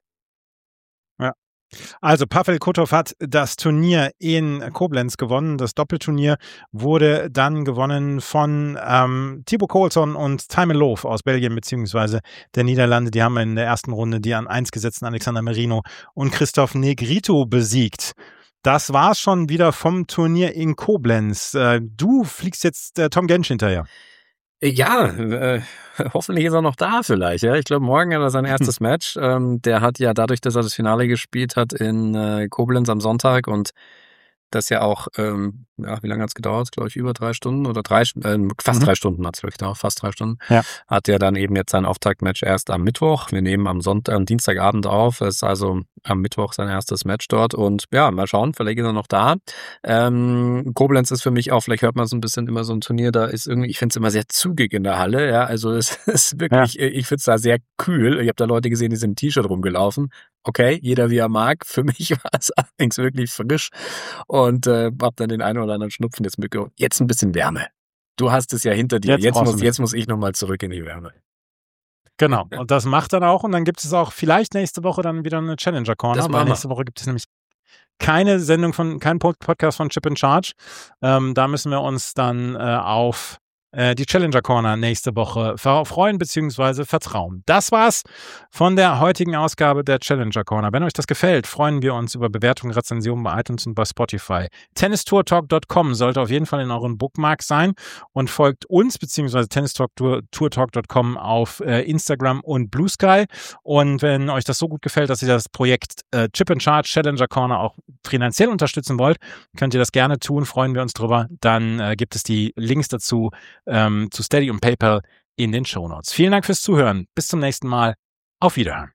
Ja. Also Pavel Kotov hat das Turnier in Koblenz gewonnen. Das Doppelturnier wurde dann gewonnen von ähm, Thibaut Coulson und Thymen Loof aus Belgien bzw. der Niederlande. Die haben in der ersten Runde die an eins gesetzten Alexander Merino und Christoph Negrito besiegt. Das war's schon wieder vom Turnier in Koblenz. Äh, du fliegst jetzt äh, Tom Gensch hinterher. Ja, äh, hoffentlich ist er noch da vielleicht. Ja, ich glaube, morgen hat er sein erstes Match. Ähm, der hat ja dadurch, dass er das Finale gespielt hat in äh, Koblenz am Sonntag und das ja auch, ähm, ja, wie lange hat es gedauert? Glaube ich, über drei Stunden oder drei, äh, fast mhm. drei Stunden hat es wirklich gedauert, fast drei Stunden. Ja. Hat ja dann eben jetzt sein Auftaktmatch erst am Mittwoch. Wir nehmen am Sonntag, am Dienstagabend auf. Es ist also am Mittwoch sein erstes Match dort und ja, mal schauen, vielleicht ist er noch da. Ähm, Koblenz ist für mich auch, vielleicht hört man so ein bisschen immer so ein Turnier, da ist irgendwie, ich finde es immer sehr zugig in der Halle, ja, also es ist wirklich, ja. ich finde es da sehr kühl. Ich habe da Leute gesehen, die sind im T-Shirt rumgelaufen. Okay, jeder wie er mag. Für mich war es allerdings wirklich frisch und äh, hab dann den einen oder anderen Schnupfen jetzt mitgeholt. Jetzt ein bisschen Wärme. Du hast es ja hinter dir. Jetzt, jetzt, muss, jetzt muss ich nochmal zurück in die Wärme. Genau, und das macht dann auch und dann gibt es auch vielleicht nächste Woche dann wieder eine Challenger Corner, weil nächste Woche gibt es nämlich keine Sendung von, kein Podcast von Chip and Charge. Ähm, da müssen wir uns dann äh, auf äh, die Challenger Corner nächste Woche freuen bzw. vertrauen. Das war's von der heutigen Ausgabe der Challenger Corner. Wenn euch das gefällt, freuen wir uns über Bewertungen, Rezensionen bei iTunes und bei Spotify. tennis tour talk dot com sollte auf jeden Fall in euren Bookmarks sein und folgt uns bzw. tennis tour talk dot com auf äh, Instagram und Blue Sky. Und wenn euch das so gut gefällt, dass ihr das Projekt äh, Chip and Charge Challenger Corner auch finanziell unterstützen wollt, könnt ihr das gerne tun, freuen wir uns drüber. Dann äh, gibt es die Links dazu ähm, zu Steady und PayPal in den Shownotes. Vielen Dank fürs Zuhören. Bis zum nächsten Mal. Auf Wiederhören.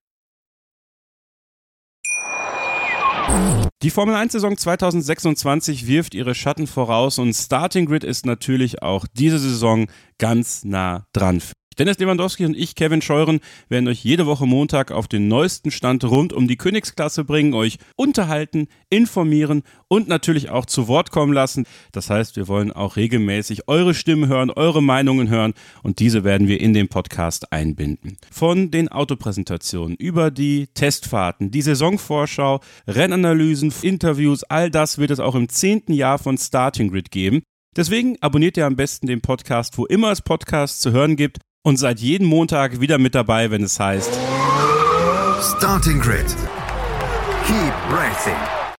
Die Formel eins Saison zwanzig sechsundzwanzig wirft ihre Schatten voraus und Starting Grid ist natürlich auch diese Saison ganz nah dran. Dennis Lewandowski und ich, Kevin Scheuren, werden euch jede Woche Montag auf den neuesten Stand rund um die Königsklasse bringen, euch unterhalten, informieren und natürlich auch zu Wort kommen lassen. Das heißt, wir wollen auch regelmäßig eure Stimmen hören, eure Meinungen hören und diese werden wir in den Podcast einbinden. Von den Autopräsentationen über die Testfahrten, die Saisonvorschau, Rennanalysen, Interviews, all das wird es auch im zehnten Jahr von Starting Grid geben. Deswegen abonniert ihr am besten den Podcast, wo immer es Podcasts zu hören gibt. Und seid jeden Montag wieder mit dabei, wenn es heißt Starting Grid. Keep racing.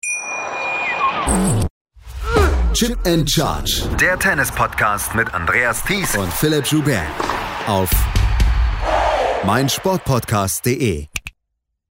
Chip and Charge. Der Tennis-Podcast mit Andreas Thies und Philipp Joubert auf meinsportpodcast punkt de.